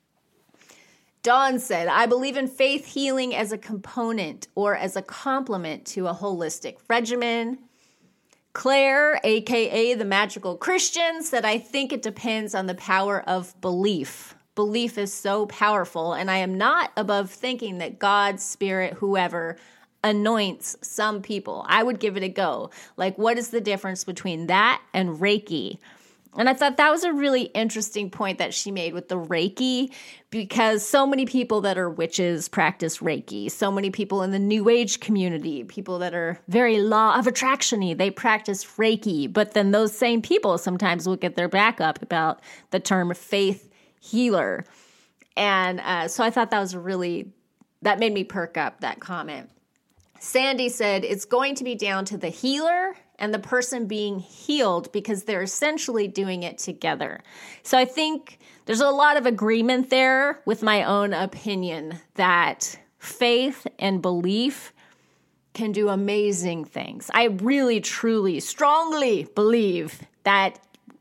Dawn said, I believe in faith healing as a component or as a complement to a holistic regimen. Claire, a k a the Magical Christian, said, I think it depends on the power of belief. Belief is so powerful, and I am not above thinking that God, Spirit, whoever anoints some people. I would give it a go. Like, what is the difference between that and Reiki? And I thought that was a really interesting point that she made with the Reiki, because so many people that are witches practice Reiki. So many people in the New Age community, people that are very law of attraction-y, they practice Reiki. But then those same people sometimes will get their back up about the term faith healer. And uh, so I thought that was really, that made me perk up, that comment. Sandy said, it's going to be down to the healer and the person being healed because they're essentially doing it together. So I think there's a lot of agreement there with my own opinion that faith and belief can do amazing things. I really, truly, strongly believe that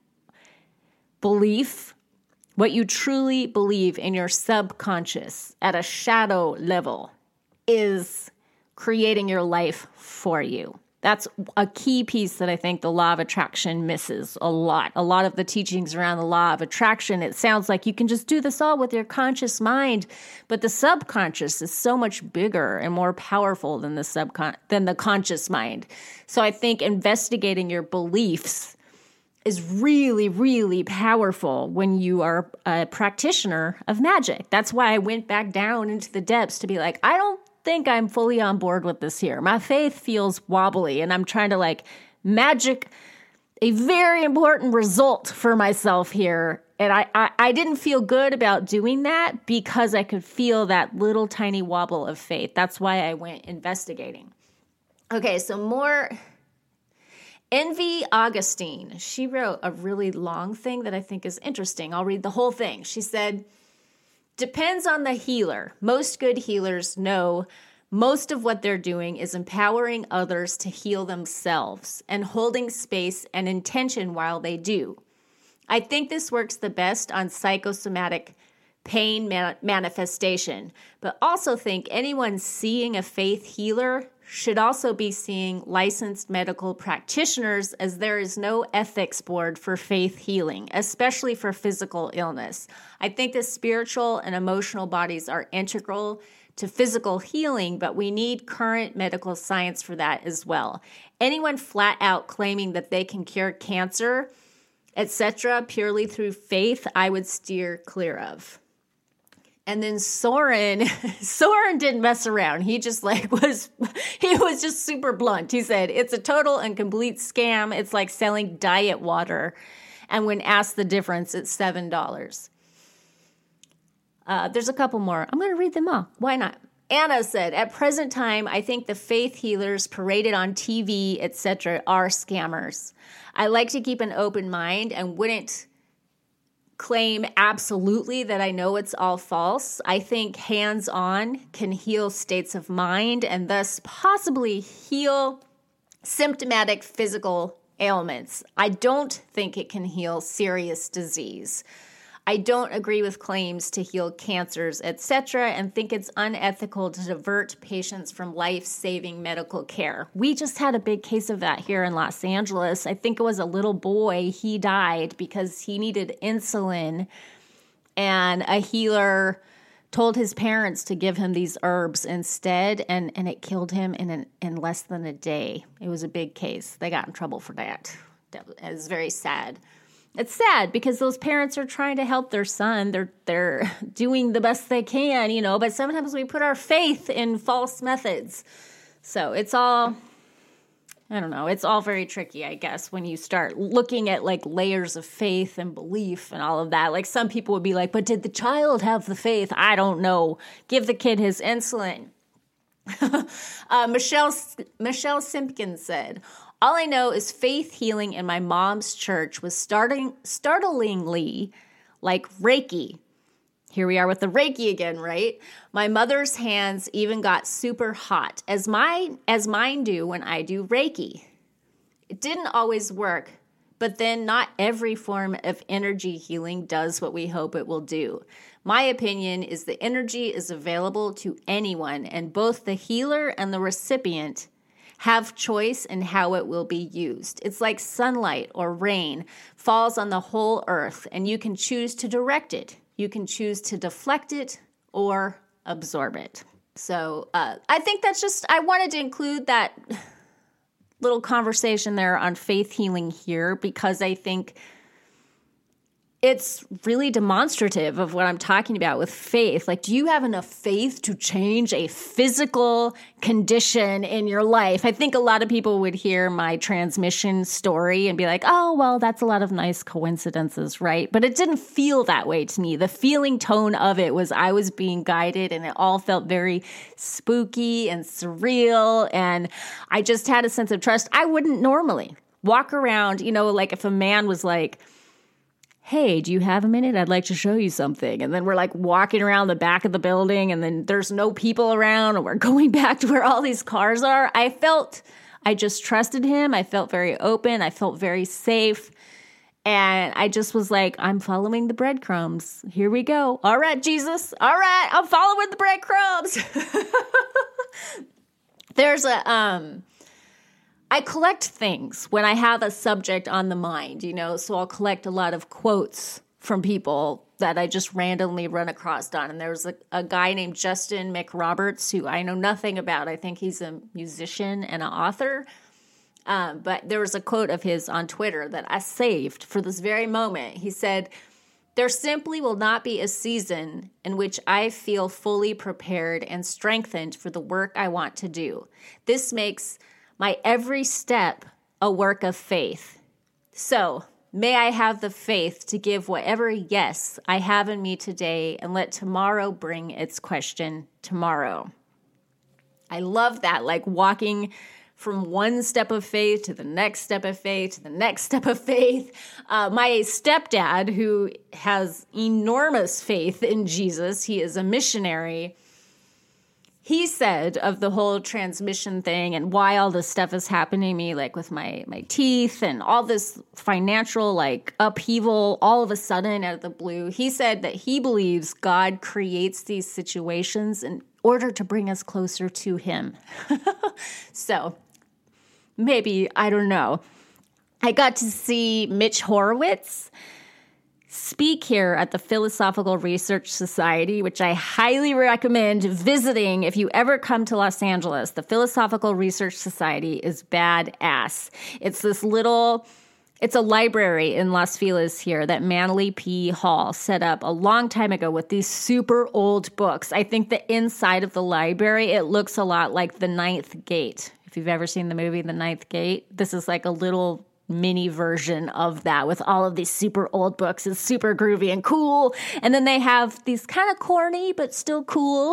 belief, what you truly believe in your subconscious at a shadow level, is creating your life for you. That's a key piece that I think the law of attraction misses a lot. A lot of the teachings around the law of attraction, it sounds like you can just do this all with your conscious mind, but the subconscious is so much bigger and more powerful than the subcon than the conscious mind. So I think investigating your beliefs is really, really powerful when you are a practitioner of magic. That's why I went back down into the depths to be like, I don't think I'm fully on board with this here. My faith feels wobbly, and I'm trying to like magic a very important result for myself here. And I, I, I didn't feel good about doing that because I could feel that little tiny wobble of faith. That's why I went investigating. Okay, so more. Envy Augustine, she wrote a really long thing that I think is interesting. I'll read the whole thing. She said, depends on the healer. Most good healers know most of what they're doing is empowering others to heal themselves and holding space and intention while they do. I think this works the best on psychosomatic pain man- manifestation, but also think anyone seeing a faith healer should also be seeing licensed medical practitioners, as there is no ethics board for faith healing, especially for physical illness. I think the spiritual and emotional bodies are integral to physical healing, but we need current medical science for that as well. Anyone flat out claiming that they can cure cancer, et cetera, purely through faith, I would steer clear of. And then Soren, Soren didn't mess around. He just like was, he was just super blunt. He said, it's a total and complete scam. It's like selling diet water. And when asked the difference, it's seven dollars. Uh, there's a couple more. I'm going to read them all. Why not? Anna said, at present time, I think the faith healers paraded on T V, et cetera, are scammers. I like to keep an open mind and wouldn't claim absolutely that I know it's all false. I think hands-on can heal states of mind and thus possibly heal symptomatic physical ailments. I don't think it can heal serious disease. I don't agree with claims to heal cancers, et cetera, and think it's unethical to divert patients from life-saving medical care. We just had a big case of that here in Los Angeles. I think it was a little boy. He died because he needed insulin, and a healer told his parents to give him these herbs instead, and, and it killed him in an, in less than a day. It was a big case. They got in trouble for that. That was very sad. It's sad because those parents are trying to help their son. They're they're doing the best they can, you know, but sometimes we put our faith in false methods. So it's all, I don't know, it's all very tricky, I guess, when you start looking at like layers of faith and belief and all of that. Like some people would be like, but did the child have the faith? I don't know. Give the kid his insulin. uh, Michelle Michelle Simpkins said, all I know is faith healing in my mom's church was starting startlingly like Reiki. Here we are with the Reiki again, right? My mother's hands even got super hot, as my as mine do when I do Reiki. It didn't always work, but then not every form of energy healing does what we hope it will do. My opinion is the energy is available to anyone, and both the healer and the recipient have choice in how it will be used. It's like sunlight or rain falls on the whole earth, and you can choose to direct it. You can choose to deflect it or absorb it. So uh, I think that's just, I wanted to include that little conversation there on faith healing here because I think it's really demonstrative of what I'm talking about with faith. Like, do you have enough faith to change a physical condition in your life? I think a lot of people would hear my transmission story and be like, oh, well, that's a lot of nice coincidences, right? But it didn't feel that way to me. The feeling tone of it was I was being guided, and it all felt very spooky and surreal. And I just had a sense of trust. I wouldn't normally walk around, you know, like if a man was like, hey, do you have a minute? I'd like to show you something. And then we're like walking around the back of the building, and then there's no people around, and we're going back to where all these cars are. I felt, I just trusted him. I felt very open. I felt very safe. And I just was like, I'm following the breadcrumbs. Here we go. All right, Jesus. All right, I'm following the breadcrumbs. There's a, um, I collect things when I have a subject on the mind, you know, so I'll collect a lot of quotes from people that I just randomly run across on. And there's a, a guy named Justin McRoberts who I know nothing about. I think he's a musician and an author. Um, but there was a quote of his on Twitter that I saved for this very moment. He said, there simply will not be a season in which I feel fully prepared and strengthened for the work I want to do. This makes my every step a work of faith. So may I have the faith to give whatever yes I have in me today, and let tomorrow bring its question tomorrow. I love that, like walking from one step of faith to the next step of faith to the next step of faith. Uh, my stepdad, who has enormous faith in Jesus, he is a missionary. He said of the whole transmission thing and why all this stuff is happening to me, like with my, my teeth and all this financial like upheaval all of a sudden out of the blue, he said that he believes God creates these situations in order to bring us closer to him. So maybe, I don't know. I got to see Mitch Horowitz speak here at the Philosophical Research Society, which I highly recommend visiting if you ever come to Los Angeles. The Philosophical Research Society is badass. It's this little It's a library in Los Feliz here that Manly P. Hall set up a long time ago with these super old books. I think the inside of the library, it looks a lot like The Ninth Gate. If you've ever seen the movie The Ninth Gate, this is like a little mini version of that with all of these super old books. It's super groovy and cool. And then they have these kind of corny but still cool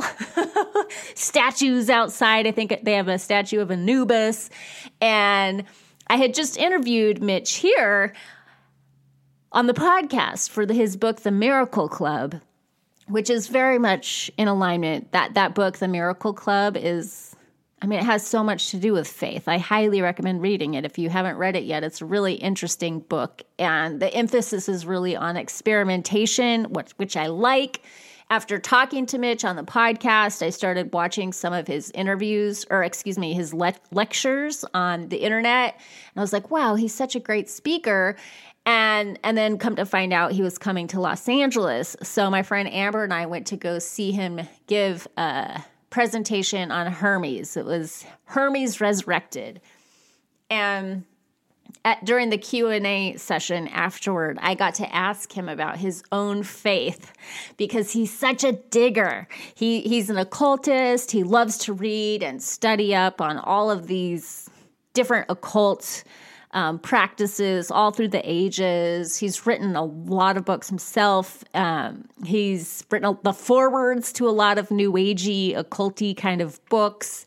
statues outside. I think they have a statue of Anubis. And I had just interviewed Mitch here on the podcast for the, his book, The Miracle Club, which is very much in alignment. That that book, The Miracle Club, is, I mean, it has so much to do with faith. I highly recommend reading it. If you haven't read it yet, it's a really interesting book. And the emphasis is really on experimentation, which, which I like. After talking to Mitch on the podcast, I started watching some of his interviews, or excuse me, his le- lectures on the internet. And I was like, wow, he's such a great speaker. And and then come to find out he was coming to Los Angeles. So my friend Amber and I went to go see him give a presentation on Hermes. It was Hermes Resurrected. And At, during the Q and A session afterward, I got to ask him about his own faith because he's such a digger. He he's an occultist. He loves to read and study up on all of these different occult um, practices all through the ages. He's written a lot of books himself. Um, he's written a, the forewords to a lot of new agey, occulty kind of books.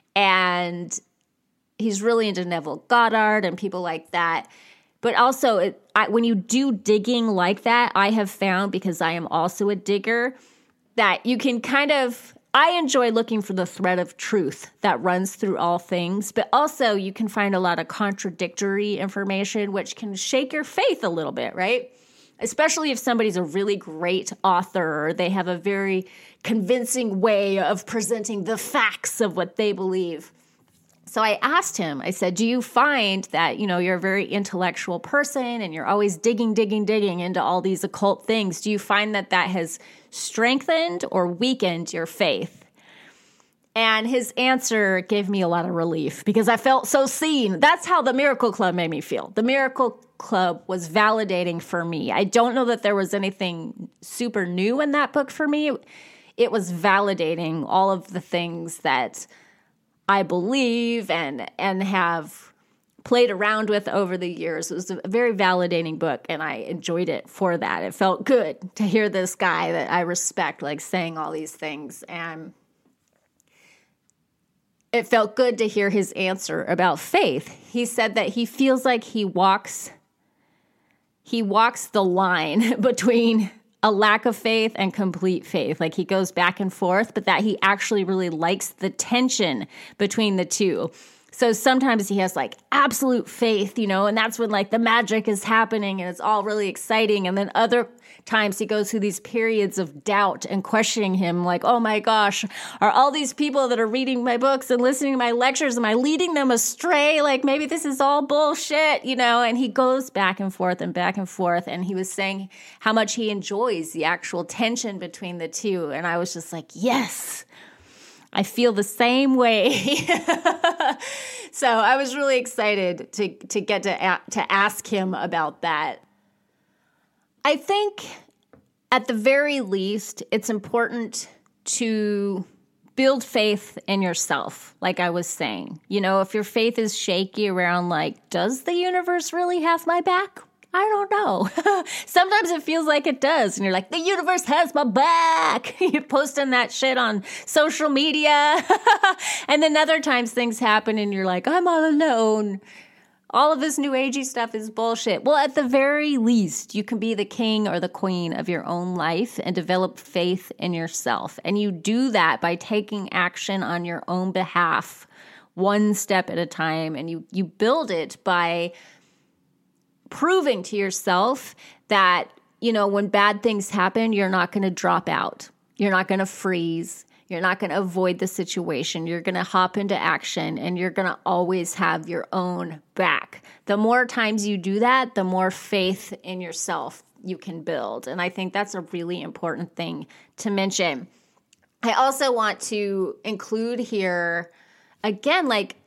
And he's really into Neville Goddard and people like that. But also, it, I, when you do digging like that, I have found, because I am also a digger, that you can kind of, I enjoy looking for the thread of truth that runs through all things, but also you can find a lot of contradictory information, which can shake your faith a little bit, right? Especially if somebody's a really great author, or they have a very convincing way of presenting the facts of what they believe. So I asked him, I said, do you find that, you know, you're a very intellectual person and you're always digging, digging, digging into all these occult things. Do you find that that has strengthened or weakened your faith? And his answer gave me a lot of relief because I felt so seen. That's how the Miracle Club made me feel. The Miracle Club was validating for me. I don't know that there was anything super new in that book for me. It was validating all of the things that I believe and and have played around with over the years. It was a very validating book, and I enjoyed it for that. It felt good to hear this guy that I respect, like, saying all these things. And it felt good to hear his answer about faith. He said that he feels like he walks, he walks the line between a lack of faith and complete faith. Like, he goes back and forth, but that he actually really likes the tension between the two. So sometimes he has like absolute faith, you know, and that's when like the magic is happening and it's all really exciting. And then other times he goes through these periods of doubt and questioning him, like, oh my gosh, are all these people that are reading my books and listening to my lectures, am I leading them astray? Like, maybe this is all bullshit, you know? And he goes back and forth and back and forth. And he was saying how much he enjoys the actual tension between the two. And I was just like, yes, I feel the same way. So I was really excited to to get to to ask him about that. I think at the very least, it's important to build faith in yourself, like I was saying. You know, if your faith is shaky around like, does the universe really have my back? I don't know. Sometimes it feels like it does. And you're like, the universe has my back. You're posting that shit on social media. And then other times things happen and you're like, I'm all alone. All of this new agey stuff is bullshit. Well, at the very least, you can be the king or the queen of your own life and develop faith in yourself. And you do that by taking action on your own behalf, one step at a time. And you, you build it by proving to yourself that, you know, when bad things happen, you're not going to drop out. You're not going to freeze. You're not going to avoid the situation. You're going to hop into action and you're going to always have your own back. The more times you do that, the more faith in yourself you can build. And I think that's a really important thing to mention. I also want to include here, again, like,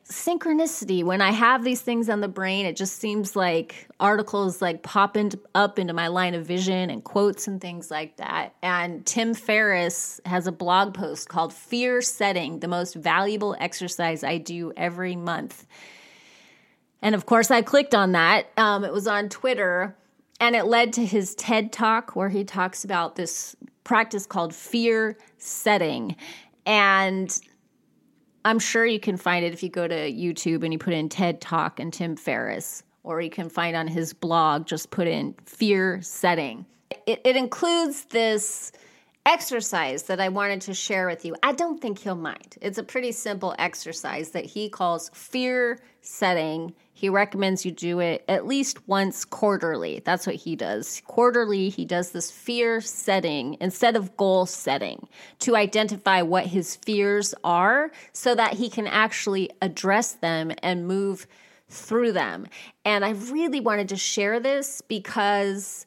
synchronicity. When I have these things on the brain, it just seems like articles like pop into, up into my line of vision and quotes and things like that. And Tim Ferriss has a blog post called Fear Setting, the most valuable exercise I do every month. And of course, I clicked on that. Um, it was on Twitter, and it led to his TED Talk where he talks about this practice called fear setting. And I'm sure you can find it if you go to YouTube and you put in TED Talk and Tim Ferriss, or you can find on his blog, just put in fear setting. It, it includes this exercise that I wanted to share with you. I don't think he'll mind. It's a pretty simple exercise that he calls fear setting. He recommends you do it at least once quarterly. That's what he does. Quarterly, he does this fear setting instead of goal setting to identify what his fears are so that he can actually address them and move through them. And I really wanted to share this because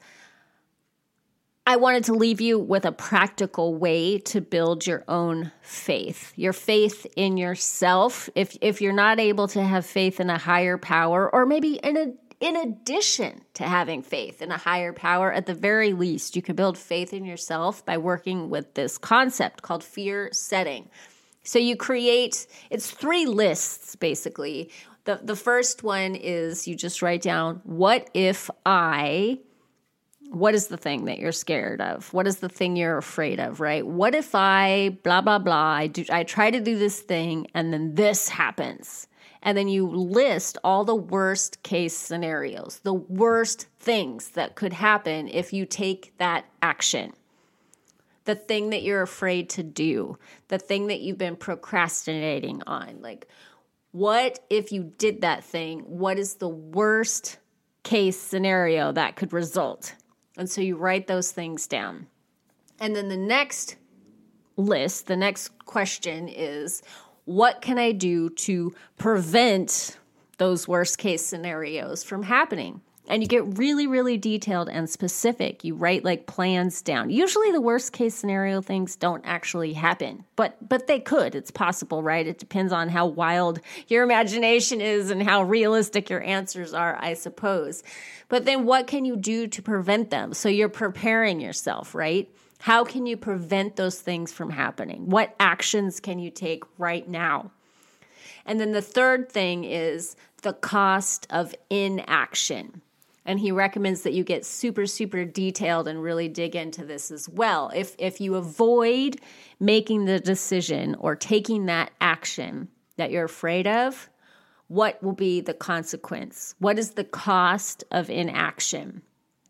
I wanted to leave you with a practical way to build your own faith, your faith in yourself. If if you're not able to have faith in a higher power, or maybe in a, in addition to having faith in a higher power, at the very least, you can build faith in yourself by working with this concept called fear setting. So you create, it's three lists, basically. The, the first one is you just write down, what if I... What is the thing that you're scared of? What is the thing you're afraid of, right? What if I, blah, blah, blah, I, do, I try to do this thing and then this happens? And then you list all the worst case scenarios, the worst things that could happen if you take that action. The thing that you're afraid to do, the thing that you've been procrastinating on. Like, what if you did that thing? What is the worst case scenario that could result? And so you write those things down. And then the next list, the next question is, what can I do to prevent those worst case scenarios from happening? And you get really, really detailed and specific. You write like plans down. Usually the worst case scenario things don't actually happen, but but they could. It's possible, right? It depends on how wild your imagination is and how realistic your answers are, I suppose. But then what can you do to prevent them? So you're preparing yourself, right? How can you prevent those things from happening? What actions can you take right now? And then the third thing is the cost of inaction. And he recommends that you get super, super detailed and really dig into this as well. If if you avoid making the decision or taking that action that you're afraid of, what will be the consequence? What is the cost of inaction?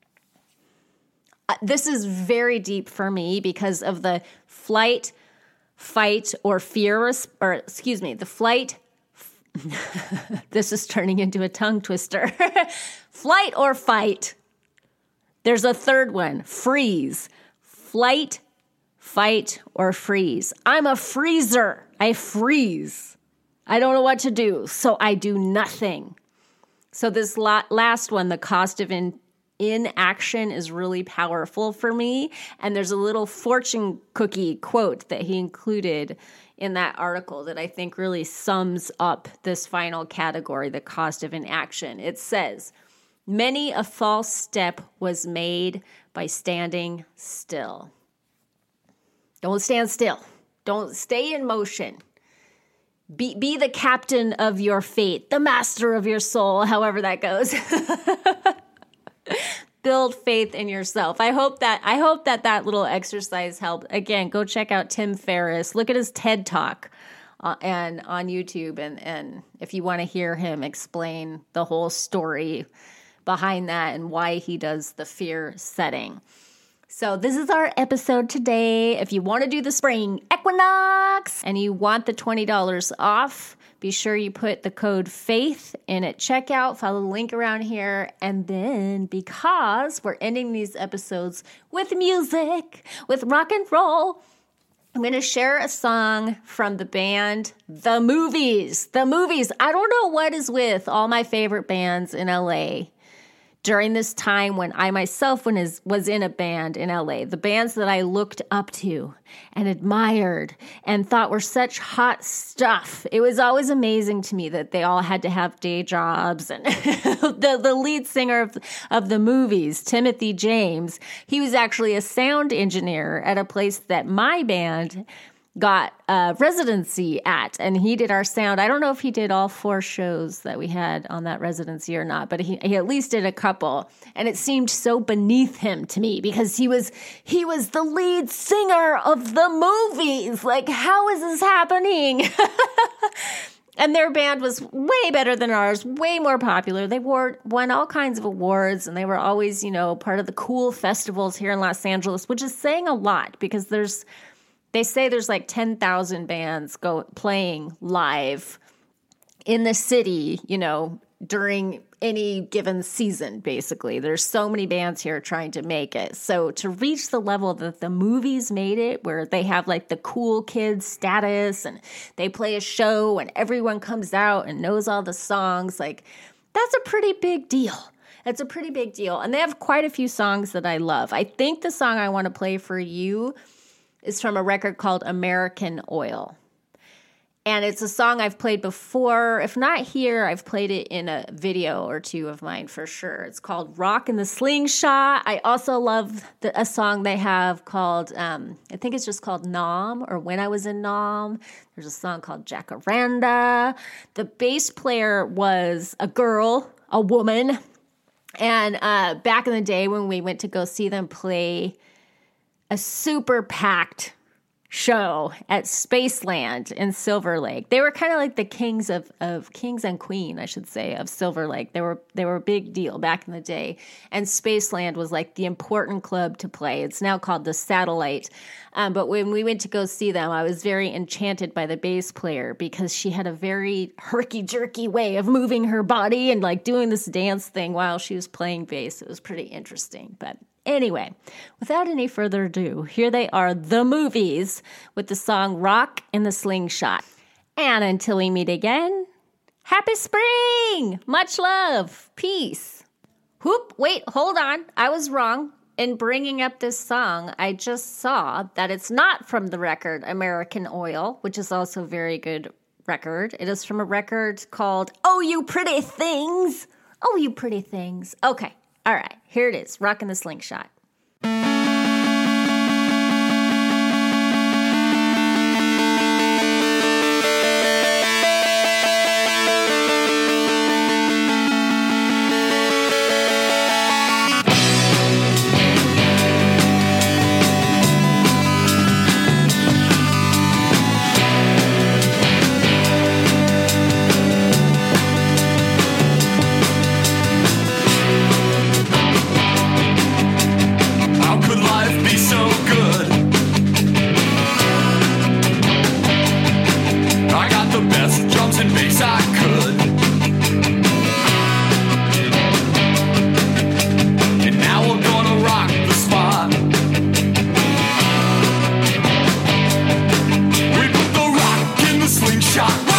Uh, this is very deep for me because of the flight, fight, or fear, or excuse me, the flight. This is turning into a tongue twister. Flight or fight. There's a third one, freeze. Flight, fight, or freeze. I'm a freezer. I freeze. I don't know what to do, so I do nothing. So this la- last one, the cost of in- inaction, is really powerful for me. And there's a little fortune cookie quote that he included in that article that I think really sums up this final category, the cost of inaction. It says, many a false step was made by standing still. Don't stand still. Don't stay in motion. Be, be the captain of your fate, the master of your soul, however that goes. Build faith in yourself. I hope that I hope that that little exercise helped. Again, go check out Tim Ferriss. Look at his TED Talk uh, and on YouTube, and and if you want to hear him explain the whole story behind that and why he does the fear setting. So this is our episode today. If you want to do the spring equinox and you want the twenty dollars off, be sure you put the code FAITH in at checkout. Follow the link around here. And then, because we're ending these episodes with music, with rock and roll, I'm going to share a song from the band The Movies. The Movies. I don't know what is with all my favorite bands in L A. during this time when I myself was in a band in L A, the bands that I looked up to and admired and thought were such hot stuff. It was always amazing to me that they all had to have day jobs. And the, the lead singer of, of the Movies, Timothy James, he was actually a sound engineer at a place that my band got a residency at, and he did our sound. I don't know if he did all four shows that we had on that residency or not, but he, he at least did a couple. And it seemed so beneath him to me because he was he was the lead singer of the Movies. Like, how is this happening? And their band was way better than ours, way more popular. They wore, won all kinds of awards, and they were always, you know, part of the cool festivals here in Los Angeles, which is saying a lot because there's They say there's like ten thousand bands go playing live in the city, you know, during any given season, basically. There's so many bands here trying to make it. So to reach the level that the Movies made it, where they have like the cool kids status and they play a show and everyone comes out and knows all the songs, like that's a pretty big deal. It's a pretty big deal. And they have quite a few songs that I love. I think the song I want to play for you is from a record called American Oil. And it's a song I've played before. If not here, I've played it in a video or two of mine for sure. It's called Rock in the Slingshot. I also love the, a song they have called, um, I think it's just called Nam, or When I Was in Nam. There's a song called Jacaranda. The bass player was a girl, a woman. And uh, back in the day when we went to go see them play a super packed show at Spaceland in Silver Lake. They were kind of like the kings of, of kings and queen, I should say, of Silver Lake. They were they were a big deal back in the day. And Spaceland was like the important club to play. It's now called the Satellite. Um, but when we went to go see them, I was very enchanted by the bass player because she had a very herky-jerky way of moving her body and like doing this dance thing while she was playing bass. It was pretty interesting. But anyway, without any further ado, here they are, the Movies, with the song Rock in the Slingshot. And until we meet again, happy spring! Much love. Peace. Whoop, wait, hold on. I was wrong. In bringing up this song, I just saw that it's not from the record American Oil, which is also a very good record. It is from a record called Oh You Pretty Things. Oh, You Pretty Things. Okay. All right, here it is, Rock in the Slingshot. Shot.